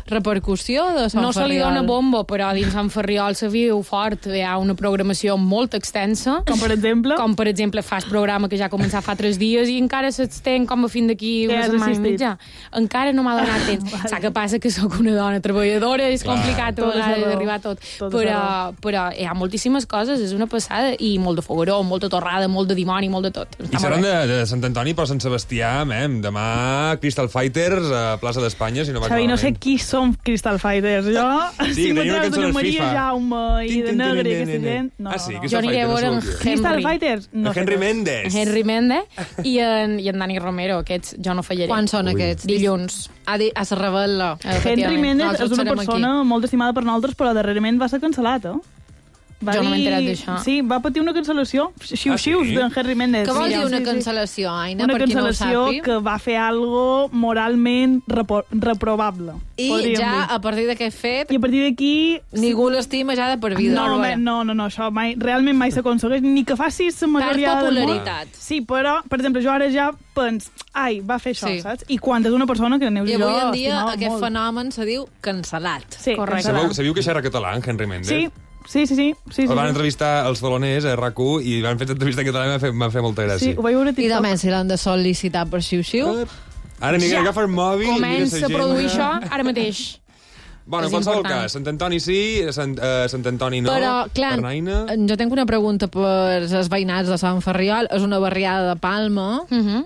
Speaker 5: repercussió de Sant Ferriol?
Speaker 16: No se li dona bombo, però dins Sant Ferriol se viu fort. Hi ha una programació molt extensa.
Speaker 17: Com per exemple?
Speaker 16: Com per exemple fas programa que ja ha començat fa 3 dies i encara s'estén com a fin d'aquí una setmana i mitja. Encara no m'ha donat temps. Saps què passa? Que sóc una dona treballadora, és complicat a vegades d'arribar a tot. Però hi ha moltíssimes coses, és una passada, i molt de fogueró, molta torrada, molt de dimoni, molt de tot.
Speaker 6: I seran de Sant Antoni, però Sant Sebastià, demà Crystal Fighters a plaça d'Espanya, si no vaig
Speaker 17: Xavi,
Speaker 6: malament.
Speaker 17: no sé qui són Crystal Fighters. Jo,
Speaker 6: sí,
Speaker 17: si me
Speaker 6: tenia una
Speaker 17: treus
Speaker 6: cançó
Speaker 17: d'una
Speaker 6: de
Speaker 17: Maria
Speaker 6: FIFA.
Speaker 17: Jaume i de Negre i aquesta gent... No,
Speaker 6: sí,
Speaker 17: no.
Speaker 6: Crystal Fighters, no sé què.
Speaker 17: Crystal Fighters? No
Speaker 6: Henry Méndez.
Speaker 16: Henry Méndez i en Dani Romero, aquests jo no fallaré.
Speaker 5: Quan són aquests?
Speaker 16: Dilluns.
Speaker 5: A la Rebel·la.
Speaker 17: Henry Méndez és una persona molt estimada per nosaltres, però darrerament va ser cancel·lat,
Speaker 16: Jo no m'he enterat d'això.
Speaker 17: Sí, va patir una cancel·lació. Xiu-xius d'en Henry Méndez.
Speaker 5: Què vol dir una cancel·lació, Aina,
Speaker 17: una
Speaker 5: per qui no ho
Speaker 17: cancel·lació
Speaker 5: sàpiga?
Speaker 17: que va fer algo moralment reprobable.
Speaker 5: I ja, a partir d'aquest fet...
Speaker 17: I a partir d'aquí...
Speaker 5: Ningú l'estima ja de per vida.
Speaker 17: No, això realment mai s'aconsegueix. Ni que facis la majoria
Speaker 5: de popularitat.
Speaker 17: Sí, però, per exemple, jo ara ja pens, va fer això, saps? I quan és una persona que Neus i jo
Speaker 5: avui en dia
Speaker 17: estimàvem
Speaker 5: aquest
Speaker 17: molt.
Speaker 5: fenomen se diu cancel·lat.
Speaker 17: Sí,
Speaker 5: correcte.
Speaker 6: Sabíeu que xerra català, en Henry Méndez?
Speaker 17: Sí.
Speaker 6: El van entrevistar els Faloners a RAC1 i van fer entrevista en català i m'ha fet molta gràcia.
Speaker 17: Sí, ho vaig veure a TikTok.
Speaker 5: I demà si l'han de sol·licitar per xiu-xiu.
Speaker 6: Ara Miguel agafa el mòbil...
Speaker 16: Comença a produir això ara mateix.
Speaker 6: Bueno, en qualsevol cas, Sant Antoni sí, Sant Antoni no,
Speaker 5: però, clar,
Speaker 6: per Naina...
Speaker 5: Jo tinc una pregunta per els veïnats de Sant Ferriol. És una barriada de Palma,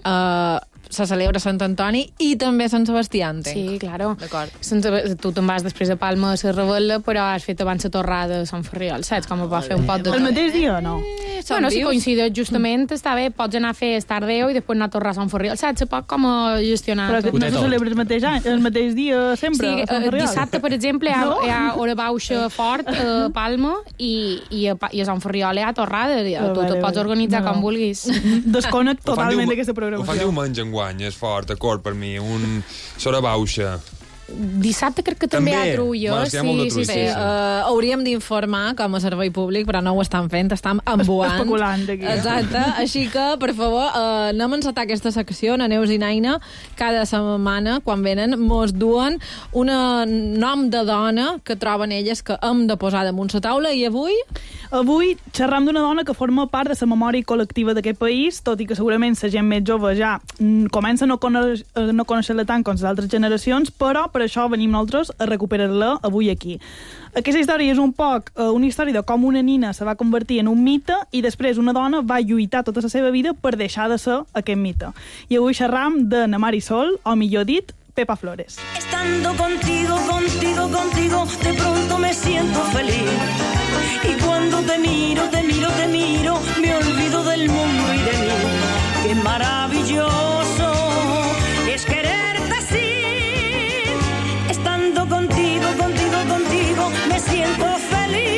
Speaker 5: se celebra Sant Antoni i també Sant Sebastià, entenc.
Speaker 16: Sí, claro.
Speaker 5: D'acord.
Speaker 16: Tu te'n vas després a Palma a la Rebel·la, però has fet abans la torrada a Sant Ferriol, saps? Com va fer un pot de...
Speaker 17: El mateix dia o no?
Speaker 16: Bueno, si coincideix justament, està bé, pots anar a fer Estardeu i després anar a tornar a Sant Ferriol, saps? Se pot com gestionar.
Speaker 17: Però no se celebra el mateix dia sempre, a Sant Ferriol?
Speaker 16: Dissabte, per exemple, hi ha hora baixa fort a Palma i a Sant Ferriol hi ha torrada. Tu te pots organitzar com vulguis.
Speaker 17: Desconec totalment d'aquesta programació.
Speaker 6: Ho fan diumenge enguany, és fort, d'acord, per mi. Un Sora Bauxa.
Speaker 16: Dissabte crec que també hi ha trulla.
Speaker 5: Sí. Hauríem d'informar com a servei públic, però no ho estan fent, estan embuant.
Speaker 17: Especulant aquí.
Speaker 5: Exacte, així que, per favor, anem a encetar aquesta secció, na Neus i Naina, cada setmana, quan venen, mos duen un nom de dona que troben elles que hem de posar damunt la taula, i avui...
Speaker 17: Avui xerram d'una dona que forma part de la memòria col·lectiva d'aquest país, tot i que segurament la gent més jove ja comença a no conèixer-la tant com les altres generacions, però per això venim nosaltres a recuperar-la avui aquí. Aquesta història és un poc una història de com una nina se va convertir en un mite i després una dona va lluitar tota la seva vida per deixar de ser aquest mite. I avui xerram de na Marisol, o millor dit, Pepa Flores.
Speaker 18: Estando contigo, contigo, contigo, de pronto me siento feliz. Y cuando te miro, te miro, te miro, me olvido del mundo y de mí. Qué maravilloso es quererte así. Estando contigo, contigo, contigo, me siento feliz.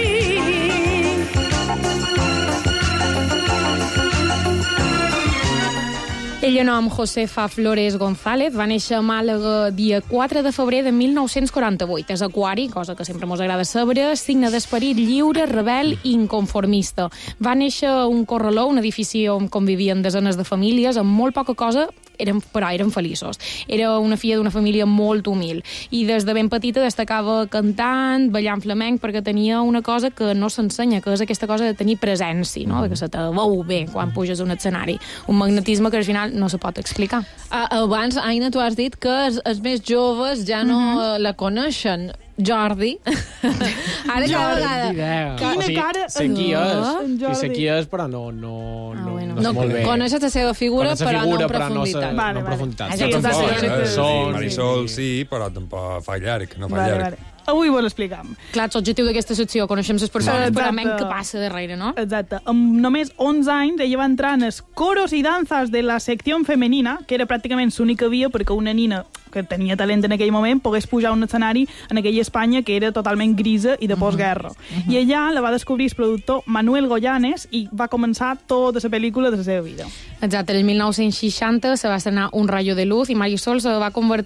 Speaker 16: Ell, nom Josefa Flores González, va néixer a Màlaga dia 4 de febrer de 1948. És aquari, cosa que sempre mos agrada saber, signe d'esperit lliure, rebel i inconformista. Va néixer a un corraló, un edifici on convivien desenes de famílies, amb molt poca cosa, però eren feliços. Era una filla d'una família molt humil. I des de ben petita destacava cantant, ballant flamenc, perquè tenia una cosa que no s'ensenya, que és aquesta cosa de tenir presència, no? Que se te veu bé quan puges a un escenari. Un magnetisme que al final no se pot explicar.
Speaker 5: Abans, Aina, tu has dit que els més joves ja no la coneixen. Jordi. Ara cada vegada...
Speaker 17: Quina cara...
Speaker 7: Sé qui és, però no sé molt bé.
Speaker 5: Coneixes la seva figura, però no en profunditat.
Speaker 7: No en profunditat.
Speaker 6: Marisol sí, però tampoc fa llarg, no fa llarg.
Speaker 17: Avui vos l'explicam.
Speaker 16: Clar, l'objectiu d'aquesta secció, coneixem les persones, però menys que passa darrere, no?
Speaker 17: Exacte. Amb només 11 anys, ella va entrar en els coros i danzas de la secció femenina, que era pràcticament l'única via perquè una nina que tenia talent en aquell moment pogués pujar a un escenari en aquella Espanya que era totalment grisa i de postguerra. I allà la va descobrir el productor Manuel Goyanes i va començar tota la pel·lícula de la seva vida.
Speaker 16: Exacte, el 1960 se va estrenar Un rayo de luz i Marisol se va convertir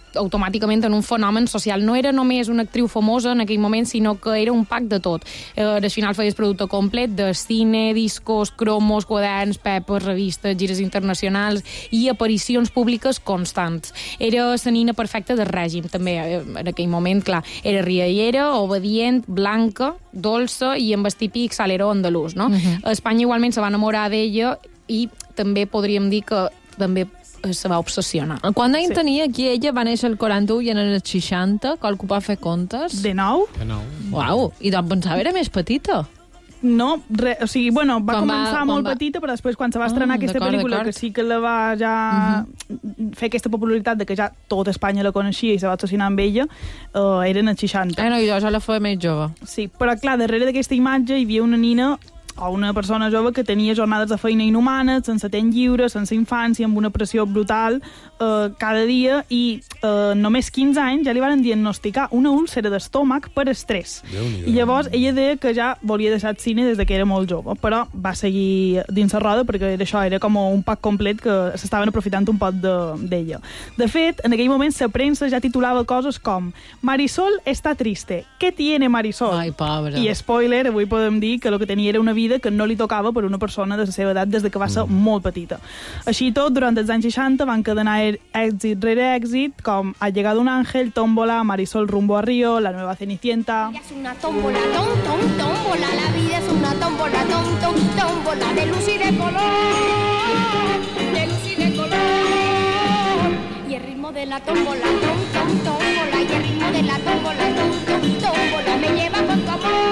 Speaker 16: automàticament en un fenomen social. No era només una actriu famosa en aquell moment, sinó que era un pack de tot. Al final feies producte complet de cine, discos, cromos, quaderns, pepes, revistes, gires internacionals i aparicions públiques constants. Era la nina perfecta del règim, també. En aquell moment, clar, era riallera, obedient, blanca, dolça i amb el típic salero andalús, no? A Espanya igualment se va enamorar d'ella i també podríem dir que també se va obsessionar.
Speaker 19: Quant d'any tenia aquí ella? Va néixer el 41 i en els 60, qualcú va fer comptes?
Speaker 17: De nou.
Speaker 19: Uau, i doncs pensava era més petita.
Speaker 17: No, o sigui, bueno, va començar molt petita, però després quan se va estrenar aquesta pel·lícula, que sí que la va ja fer aquesta popularitat de que ja tot Espanya la coneixia i se va obsessionar amb ella, eren els 60.
Speaker 19: No, jo ja la feia més jove.
Speaker 17: Sí, però clar, darrere d'aquesta imatge hi havia una nina o una persona jove que tenia jornades de feina inhumanes, sense temps lliure, sense infància, amb una pressió brutal cada dia, i només 15 anys ja li van diagnosticar una úlcera d'estómac per estrès. I llavors ella deia que ja volia deixar el cine des que era molt jove, però va seguir dins la roda perquè això era com un pack complet que s'estaven aprofitant un poc d'ella. De fet, en aquell moment la premsa ja titulava coses com Marisol està triste. ¿Qué tiene Marisol?
Speaker 19: Ai, pobra.
Speaker 17: I spoiler, avui podem dir que el que tenia era una vida que no li tocava per una persona de la seva edat des que va ser molt petita. Així i tot, durant els anys 60 van cadenar èxit rere èxit, com Ha llegado un ángel, Tómbola, Marisol rumbo a Río, La nueva Cenicienta...
Speaker 20: Es una tómbola, tómbola, la vida es una tómbola, tómbola, de luz y de color, de luz y de color. Y el ritmo de la tómbola, tómbola, y el ritmo de la tómbola, tómbola, me lleva con tu amor.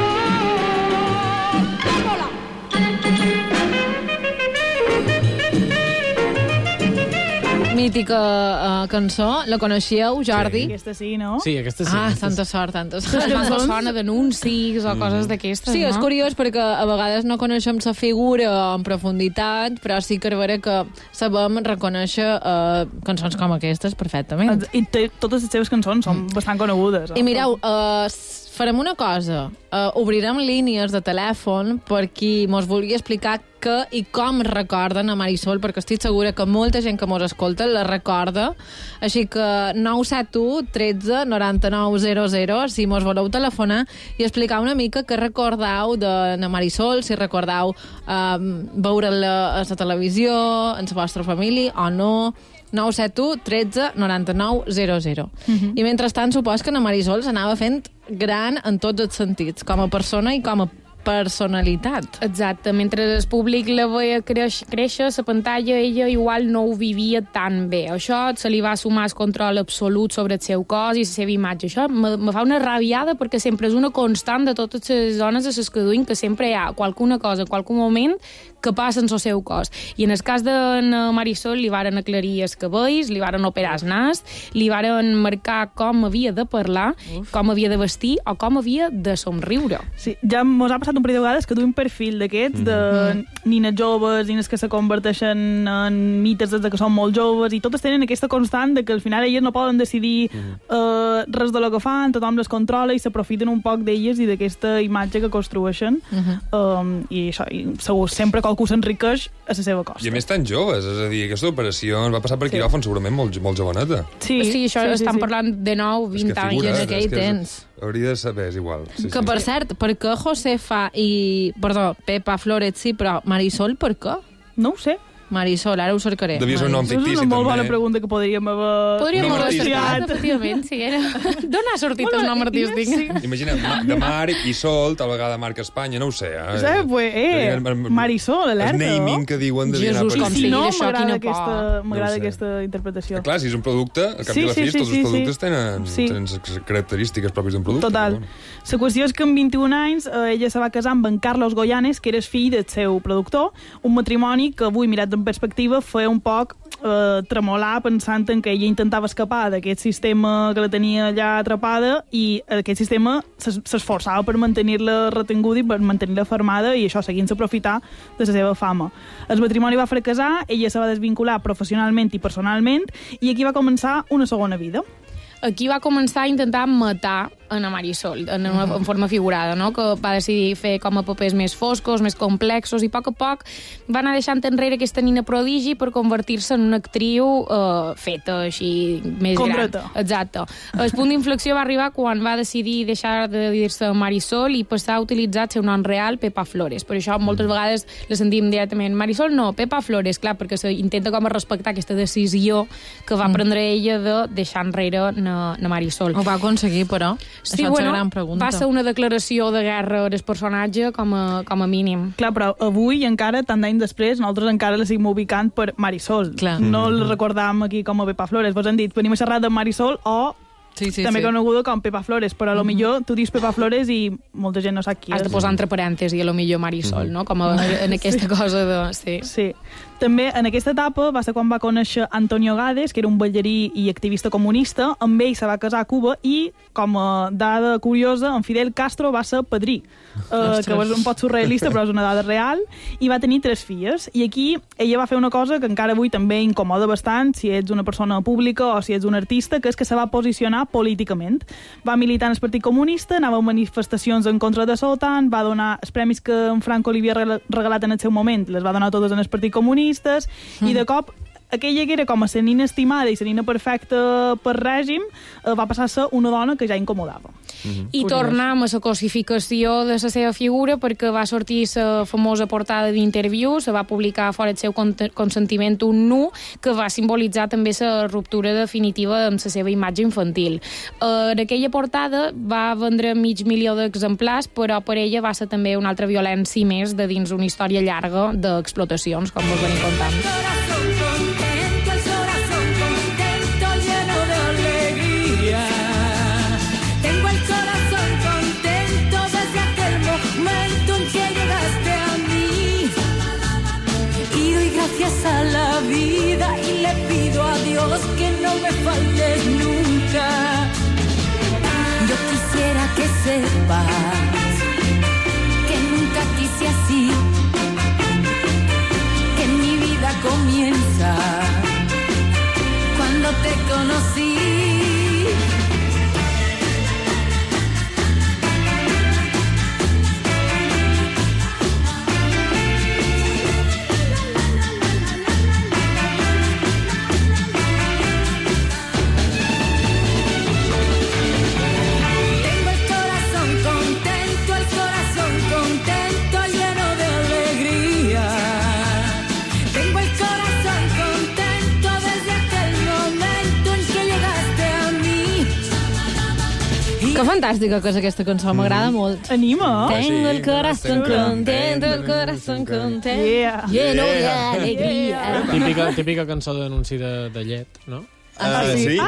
Speaker 19: Mítica cançó, la coneixíeu, Jordi?
Speaker 17: Sí. Aquesta sí, no?
Speaker 7: Sí, aquesta sí.
Speaker 19: Ah, tanta sort, tanta sort.
Speaker 16: Les cançons sona d'anuncis o coses d'aquestes,
Speaker 19: sí,
Speaker 16: no?
Speaker 19: és curiós perquè a vegades no coneixem la figura en profunditat, però sí que és vera que sabem reconèixer cançons com aquestes perfectament.
Speaker 17: I totes les seves cançons són bastant conegudes.
Speaker 19: I mireu, farem una cosa, obrirem línies de telèfon per qui mos vulgui explicar què i com recorden a Marisol, perquè estic segura que molta gent que mos escolta la recorda, així que 971 13 99 00 si mos voleu telefonar i explicar una mica què recordeu de Marisol, si recordeu veure-la a la televisió, en la vostra família o no. 971 13 99 00. I mentrestant supos que na Marisol s'anava fent gran en tots els sentits, com a persona i com a personalitat.
Speaker 16: Exacte, mentre el públic la veia créixer, la pantalla ella igual no ho vivia tan bé. Això se li va sumar el control absolut sobre el seu cos i la seva imatge. Això me fa una rabiada perquè sempre és una constant de totes les dones a les que duim, que sempre hi ha qualcuna cosa, qualcun moment que passa en el seu cos. I en el cas de Marisol li varen aclarir els cabells, li varen operar el nas, li varen marcar com havia de parlar, com havia de vestir o com havia de somriure.
Speaker 17: Sí, ja mos ha passat un parell de vegades que duim perfil d'aquests, de nines joves, nines que se converteixen en mites des que són molt joves, i totes tenen aquesta constant de que al final elles no poden decidir res de lo que fan, tothom les controla i s'aprofiten un poc d'elles i d'aquesta imatge que construeixen. I això, segur, sempre qualcú s'enriqueix a la seva costa.
Speaker 6: I a més tan joves, és a dir, aquesta operació va passar per quiròfan segurament molt joveneta.
Speaker 16: Sí, això estan parlant de 20 anys en aquell temps.
Speaker 6: Hauria de saber, és igual.
Speaker 19: Que per cert, per què Josefa i... Perdó, Pepa Flores sí, però Marisol per què?
Speaker 17: No ho sé.
Speaker 19: Marisol, ara ho cercaré.
Speaker 6: Devia ser un nom fictici, també.
Speaker 17: És una molt bona pregunta que podríem haver...
Speaker 16: Podríem haver cercat, efectivament, sí. D'on ha sortit el nom artístic?
Speaker 6: Imagina, de Marc i Sol, tal vegada Marc Espanya, no ho sé.
Speaker 17: Marisol, alerta.
Speaker 6: El naming que diuen de
Speaker 16: Jesús, com sigui d'això, quina por.
Speaker 17: M'agrada aquesta interpretació.
Speaker 6: Clar, si és un producte, al cap i a la fi, tots els productes tenen característiques pròpies d'un producte.
Speaker 17: Total. La qüestió és que amb 21 anys ella se va casar amb en Carlos Goyanes, que era fill del seu productor, un matrimoni que avui, mirat en perspectiva, feia un poc tremolar pensant en que ella intentava escapar d'aquest sistema que la tenia allà atrapada i aquest sistema s'esforçava per mantenir-la retinguda i per mantenir-la fermada i això seguint aprofitar de la seva fama. El matrimoni va fracassar, ella se va desvincular professionalment i personalment i aquí va començar una segona vida.
Speaker 16: Aquí va començar a intentar matar en Marisol, en forma figurada, no? Que va decidir fer com a papers més foscos, més complexos, i a poc va anar deixant enrere aquesta nina prodigi per convertir-se en una actriu feta així, més gran. Exacte. El punt d'inflexió va arribar quan va decidir deixar de dir-se Marisol i passar a utilitzar el seu nom real, Pepa Flores. Per això moltes vegades la sentim directament Marisol, no, Pepa Flores, clar, perquè s'intenta com a respectar aquesta decisió que va prendre ella de deixar enrere na Marisol.
Speaker 19: Ho va aconseguir, però?
Speaker 16: Sí,
Speaker 19: això és
Speaker 16: bueno,
Speaker 19: la gran pregunta.
Speaker 16: va ser una declaració de guerra al personatge com a mínim.
Speaker 17: Clar, però avui encara, tant d'anys després, nosaltres encara la seguim ubicant per Marisol.
Speaker 19: Clar.
Speaker 17: No la recordàvem aquí com a Pepa Flores. Vos han dit, venim a xerrar de Marisol o també coneguda com Pepa Flores, però a lo millor tu dius Pepa Flores i molta gent no sap qui és.
Speaker 16: Has de posar entre parèntesis a lo millor Marisol, no? Com en aquesta cosa de...
Speaker 17: Sí. També en aquesta etapa va ser quan va conèixer Antonio Gades, que era un ballarí i activista comunista. Amb ell se va casar a Cuba i, com a dada curiosa, en Fidel Castro va ser padrí, que és un poc surrealista, però és una dada real, i va tenir 3 filles. I aquí ella va fer una cosa que encara avui també incomoda bastant, si ets una persona pública o si ets un artista, que és que se va posicionar políticament. Va militar en el Partit Comunista, anava a manifestacions en contra de l'OTAN, va donar els premis que en Franco li havia regalat en el seu moment, les va donar totes en el Partit Comunista, i de cop aquella que era com a la nina estimada i la nina perfecta per règim va passar a ser una dona que ja incomodava.
Speaker 16: I tornem a la cosificació de la seva figura, perquè va sortir la famosa portada d'Interviú, se va publicar fora el seu consentiment un nu, que va simbolitzar també la ruptura definitiva amb la seva imatge infantil. En aquella portada va vendre 500.000 d'exemplars, però per ella va ser també una altra violència més de dins una història llarga d'explotacions, com vos venim contant.
Speaker 18: A la vida y le pido a Dios que no me faltes nunca. Yo quisiera que sepas que nunca quise así, que mi vida comienza cuando te conocí.
Speaker 19: Que fantàstica que és aquesta cançó, m'agrada molt.
Speaker 17: Anima!
Speaker 19: Tengo el corazón contento, el corazón contento, lleno de alegría.
Speaker 7: Típica cançó d'anunci de llet, no?
Speaker 19: Sí?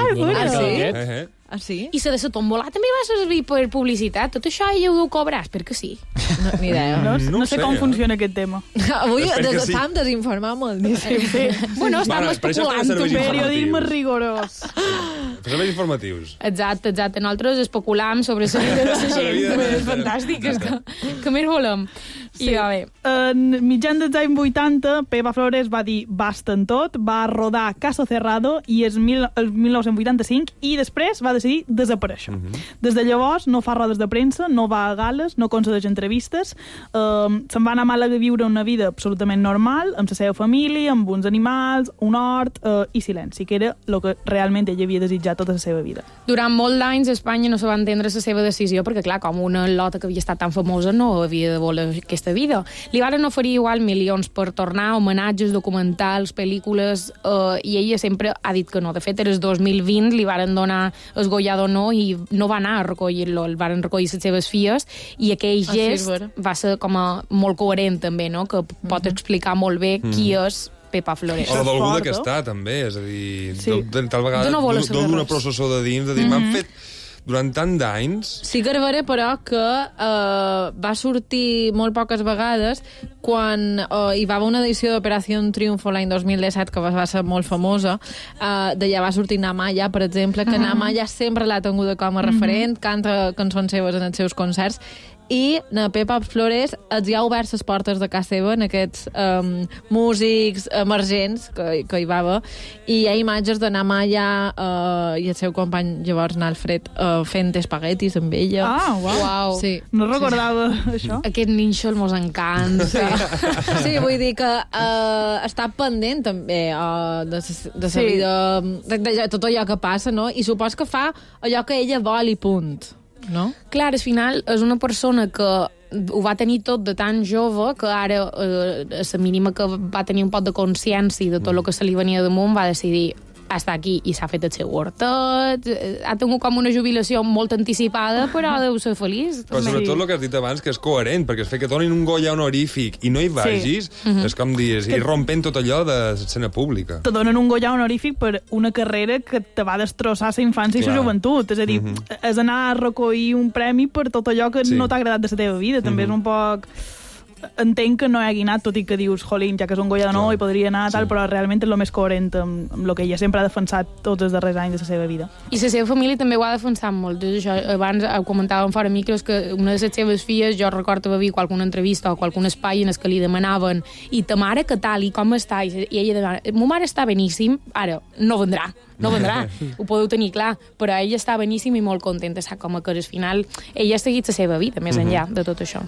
Speaker 16: Ah, sí? I la de la tombola també va servir per publicitat. Tot això ella ho deu cobrar, perquè sí.
Speaker 19: No, ni idea.
Speaker 17: No sé com funciona aquest tema.
Speaker 19: Avui estàvem desinformant moltíssim.
Speaker 16: Bueno, estàvem especulant.
Speaker 17: Periodisme rigorós.
Speaker 6: Serveis informatius.
Speaker 16: Exacte. Nosaltres especulam sobre la vida de la gent. És fantàstic. Que més volem?
Speaker 17: Sí. En mitjan dels anys 80, Pepa Flores va dir basta en tot, va rodar Caso Cerrado i el 1985 i després va decidir desaparèixer. Des de llavors no fa rodes de premsa, no va a gales, no concedeix entrevistes, se'n va anar a Màlaga a viure una vida absolutament normal, amb la seva família, amb uns animals, un hort i silenci, que era el que realment ella havia desitjat tota la seva vida.
Speaker 16: Durant molts anys a Espanya no se va entendre la seva decisió perquè, clar, com una lota que havia estat tan famosa no havia de voler aquesta vida. Li van oferir igual milions per tornar, homenatges, documentals, pel·lícules, i ella sempre ha dit que no. De fet, el 2020 li van donar el Goya d'Honor i no va anar a recollir-lo, el van recollir les seves filles, i aquell gest va ser com a molt coherent també, no? Que pot explicar molt bé qui és Pepa Flores.
Speaker 6: O d'algú que està, també, és a dir, tal vegada d'una processó de dins, de dir, m'han fet durant tant d'anys...
Speaker 19: Sí que és vera, però, que va sortir molt poques vegades quan hi va haver una edició d'Operació Triunfo l'any 2017 que va ser molt famosa. D'allà va sortir Namaya, per exemple, que Namaya sempre l'ha tinguda com a referent, canta cançons seves en els seus concerts, i na Pepa Flores els hi ha obert les portes de casa seva en aquests músics emergents que hi va haver, i hi ha imatges d'anar allà i el seu company llavors, Alfred, fent espaguetis amb ella.
Speaker 17: Ah, uau.
Speaker 19: Sí.
Speaker 17: No recordava això.
Speaker 16: Aquest nínxol mos encanta.
Speaker 19: Sí, vull dir que està pendent també de la vida, de tot allò que passa, no? I supos que fa allò que ella vol i punt, no?
Speaker 16: Clar, al final és una persona que ho va tenir tot de tan jove que ara, a la mínima que va tenir un poc de consciència de tot el que se li venia damunt, va decidir estar aquí i s'ha fet el seu hortet, ha tingut com una jubilació molt anticipada, però deu ser feliç.
Speaker 6: Però sobretot el que has dit abans, que és coherent, perquè es fet que donin un Goya honorífic i no hi vagis, és com dius, i rompent tot allò de l'escena pública.
Speaker 17: Te donen un Goya honorífic per una carrera que te va destrossar la infància i la joventut. És a dir, és anar a recollir un premi per tot allò que no t'ha agradat de la teva vida. També és un poc... Entenc que no hi hagi anat, tot i que dius, jolín, ja que és un Goya de nou i podria anar tal, però realment és el més coherent amb el que ella sempre ha defensat tots els darrers anys de la seva vida.
Speaker 16: I la seva família també ho ha defensat molt. Això, abans ho comentàvem fora micros que una de les seves filles, jo recordo haver vist qualsevol entrevista o qualsevol espai en el que li demanaven i ta mare què tal i com està? I ella demana, ma mare està beníssim, ara no vendrà, ho podeu tenir clar, però ella està beníssim i molt contenta, sap com que al final ella ha seguit la seva vida més enllà de tot això.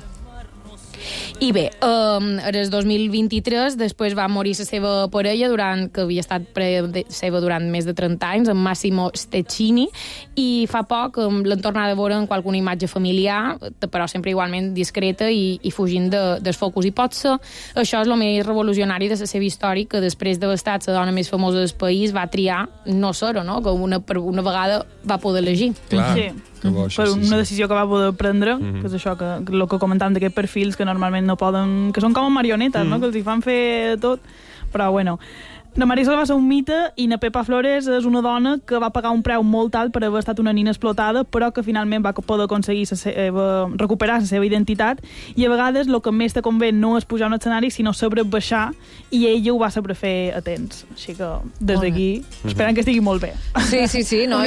Speaker 16: I bé, el 2023 després va morir la seva parella que havia estat seva durant més de 30 anys, en Massimo Steccini, i fa poc l'han tornat a veure en qualsevol imatge familiar, però sempre igualment discreta i fugint dels focus. I potser això és el més revolucionari de la seva història, que després d'haver estat la dona més famosa del país va triar no ser-ho, no? Que una vegada va poder elegir.
Speaker 6: Clar.
Speaker 17: Sí. Per una decisió que va poder prendre, que és això, que el que comentàvem d'aquests perfils que normalment no poden... que són com marionetes, no? Que els hi fan fer tot. Però, bueno, na Marisol va ser un mite i na Pepa Flores és una dona que va pagar un preu molt alt per haver estat una nina explotada, però que finalment va poder aconseguir recuperar la seva identitat, i a vegades el que més te convé no és pujar a un escenari, sinó saber baixar, i ella ho va saber fer a temps. Així que, des d'aquí, esperem que estigui molt bé.
Speaker 19: Sí, no,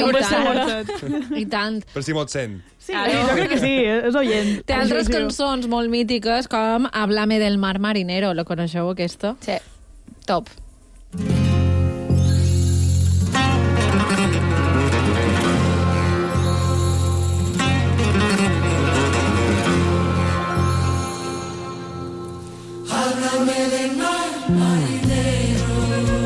Speaker 19: i tant.
Speaker 6: Per si m'ho sent.
Speaker 17: Sí, jo crec que sí, és oient.
Speaker 19: Té altres cançons molt mítiques, com Háblame del mar marinero. La coneixeu, aquesta?
Speaker 16: Sí, top.
Speaker 13: Háblame del mar marinero,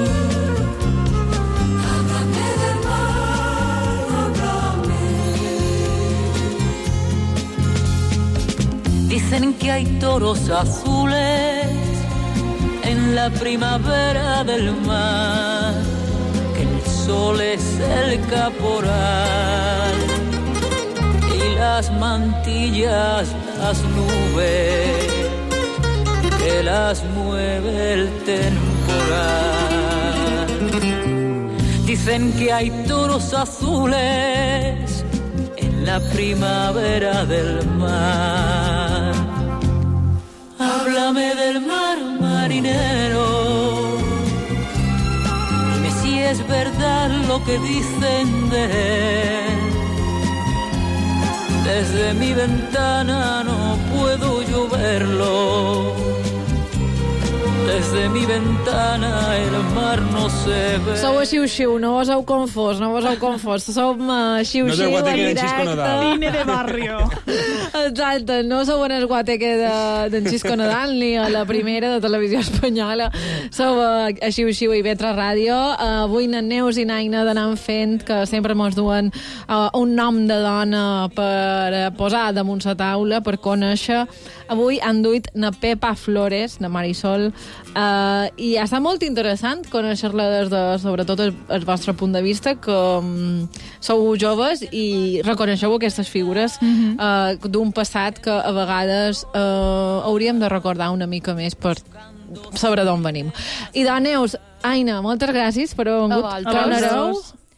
Speaker 13: háblame del mar, háblame.
Speaker 18: Dicen que hay toros azules en la primavera del mar, que el sol es el caporal y las mantillas, las nubes, que las mueve el temporal. Dicen que hay toros azules en la primavera del mar. Háblame del mar marinero, dime si es verdad lo que dicen de él. Desde mi ventana no puedo yo verlo, desde mi ventana el mar no se ve.
Speaker 19: Sou a Xiu-Xiu, no vos heu confós, Som a Xiu-Xiu
Speaker 6: no
Speaker 19: en directe.
Speaker 17: Cine de barrio.
Speaker 19: Exacte, no sou en el guateque d'en Xisco Nadal ni a la primera de Televisió Espanyola. Sou a Xiu-Xiu i Vetra Ràdio. Avui na Neus i Naina d'anar fent, que sempre mos duen un nom de dona per posar damunt la taula, per conèixer. Avui han duit na Pepa Flores, na Marisol, i ha estat molt interessant conèixer-la des de, sobretot, el vostre punt de vista, que sou joves i reconeixeu aquestes figures d'un passat que a vegades hauríem de recordar una mica més per saber d'on venim. I de Neus, Aina, moltes gràcies per haver vengut. Tornareu?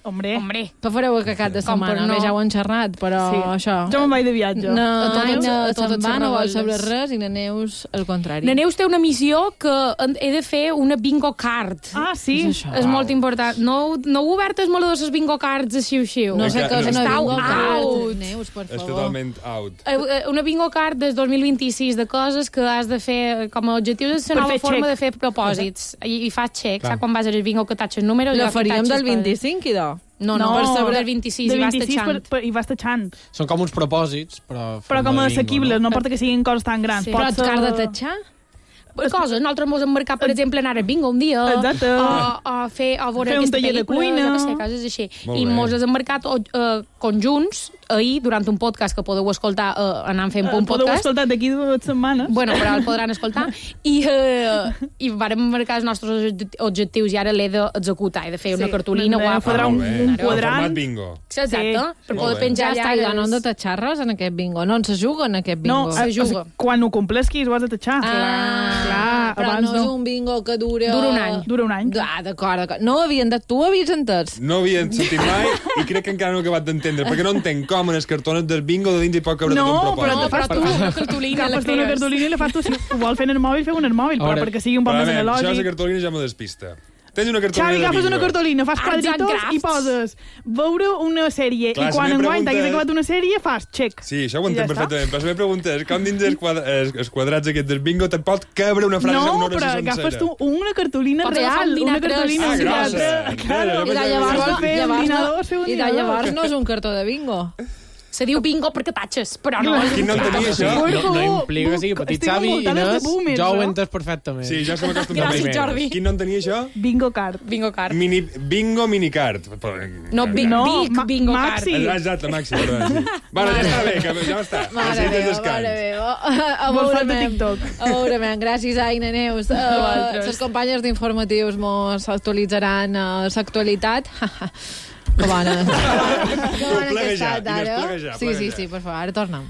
Speaker 17: Hombre.
Speaker 19: Què fareu aquest cap de setmana? Bé, ja ho han xerrat, però això...
Speaker 17: Jo me'n vaig de viatge.
Speaker 19: Se'n va, no vol saber res, i la Neus el contrari.
Speaker 16: La Neus té una missió que he de fer una bingo card.
Speaker 17: Ah, sí?
Speaker 16: És molt important. No heu obert el meló de les bingo cards de xiu-xiu?
Speaker 19: No sé què és una bingo
Speaker 16: card.
Speaker 19: Neus, per favor.
Speaker 6: És totalment out.
Speaker 16: Una bingo card del 2026 de coses que has de fer com a objectius, és la nova forma de fer propòsits. I fas xec, saps quan vas a les bingo que tatxes números?
Speaker 19: La faríem del 25, idò?
Speaker 16: No, per saber del 26 i vas tachant.
Speaker 17: I vas tachant.
Speaker 7: Són com uns propòsits, però
Speaker 17: com a assequibles, no importa que siguin coses tan grans.
Speaker 16: Però ets car de tatxar? Coses, nosaltres ens hem marcat, per exemple, anar a bingo un dia, o fer un
Speaker 17: taller de cuina,
Speaker 16: coses així. I ens hem marcat conjunts ahir, durant un podcast que podeu escoltar anant fent un podcast.
Speaker 17: Podeu escoltar d'aquí 2 setmanes.
Speaker 16: Bueno, però el podran escoltar. I vàrem marcar els nostres objectius i ara l'he d'executar. He de fer una cartolina guapa.
Speaker 17: Un quadrant.
Speaker 6: Format bingo.
Speaker 16: Exacte. Per poder penjar allà.
Speaker 19: No han de tatxar res en aquest bingo. No se juga en aquest bingo.
Speaker 17: No, se juga. Quan ho complesquis ho has de tatxar.
Speaker 19: Clar, però no és un bingo que dura
Speaker 16: un any.
Speaker 17: Dura un any.
Speaker 19: D'acord. No havien de... Tu havies entès?
Speaker 6: No havia sentit mai i crec que encara no he acabat d'entendre, perquè no entenc com en els cartones del bingo de dins hi pot caure tot un propòsit.
Speaker 17: No, però tu una cartolina i la fas tu. Si ho vol fer en el mòbil, feu en el mòbil, però perquè sigui un poc més analògic.
Speaker 6: Això de la cartolina ja m'ho despista. Tens una cartolina
Speaker 17: Xavi,
Speaker 6: de bingo.
Speaker 17: agafes una cartolina, fas quadritos i poses veure una sèrie. I quan enguany t'hagués acabat una sèrie, fas check.
Speaker 6: Sí, això ho entenc perfectament. Però la meva pregunta és com dins els quadrats aquests del bingo te'n pot cabre una frase amb una hora sencera?
Speaker 17: No, però agafes tu una cartolina real. Una cartolina
Speaker 6: grossa.
Speaker 19: I de llavors no és un cartó de bingo.
Speaker 16: Se diu bingo perquè tatxes, però no.
Speaker 6: Qui no entenia això?
Speaker 7: No implica que sigui petit, Xavi, Inés. Jo ho he entès perfectament.
Speaker 6: Sí, ja se m'acostuma
Speaker 16: Gràcies, Jordi.
Speaker 6: Qui no entenia això?
Speaker 17: Bingo card.
Speaker 16: Bingo card.
Speaker 6: Bingo minicard.
Speaker 16: No, bingo card.
Speaker 6: Exacte, Maxi. Bueno, ja està bé, que ja està.
Speaker 19: Mare meva. A veure, gràcies a Aina Neus. Les companyes d'informatius mos actualitzaran l'actualitat. Que bona.
Speaker 6: Pleguejar, pleguejar.
Speaker 19: Sí, per favor, ara tornem.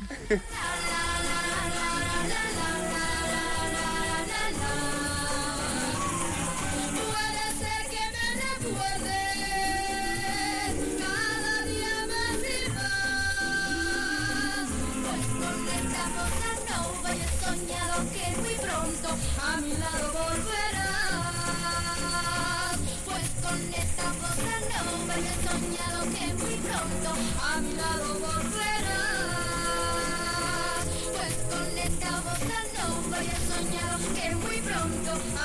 Speaker 13: Pues con esta bossa nova he soñado que muy pronto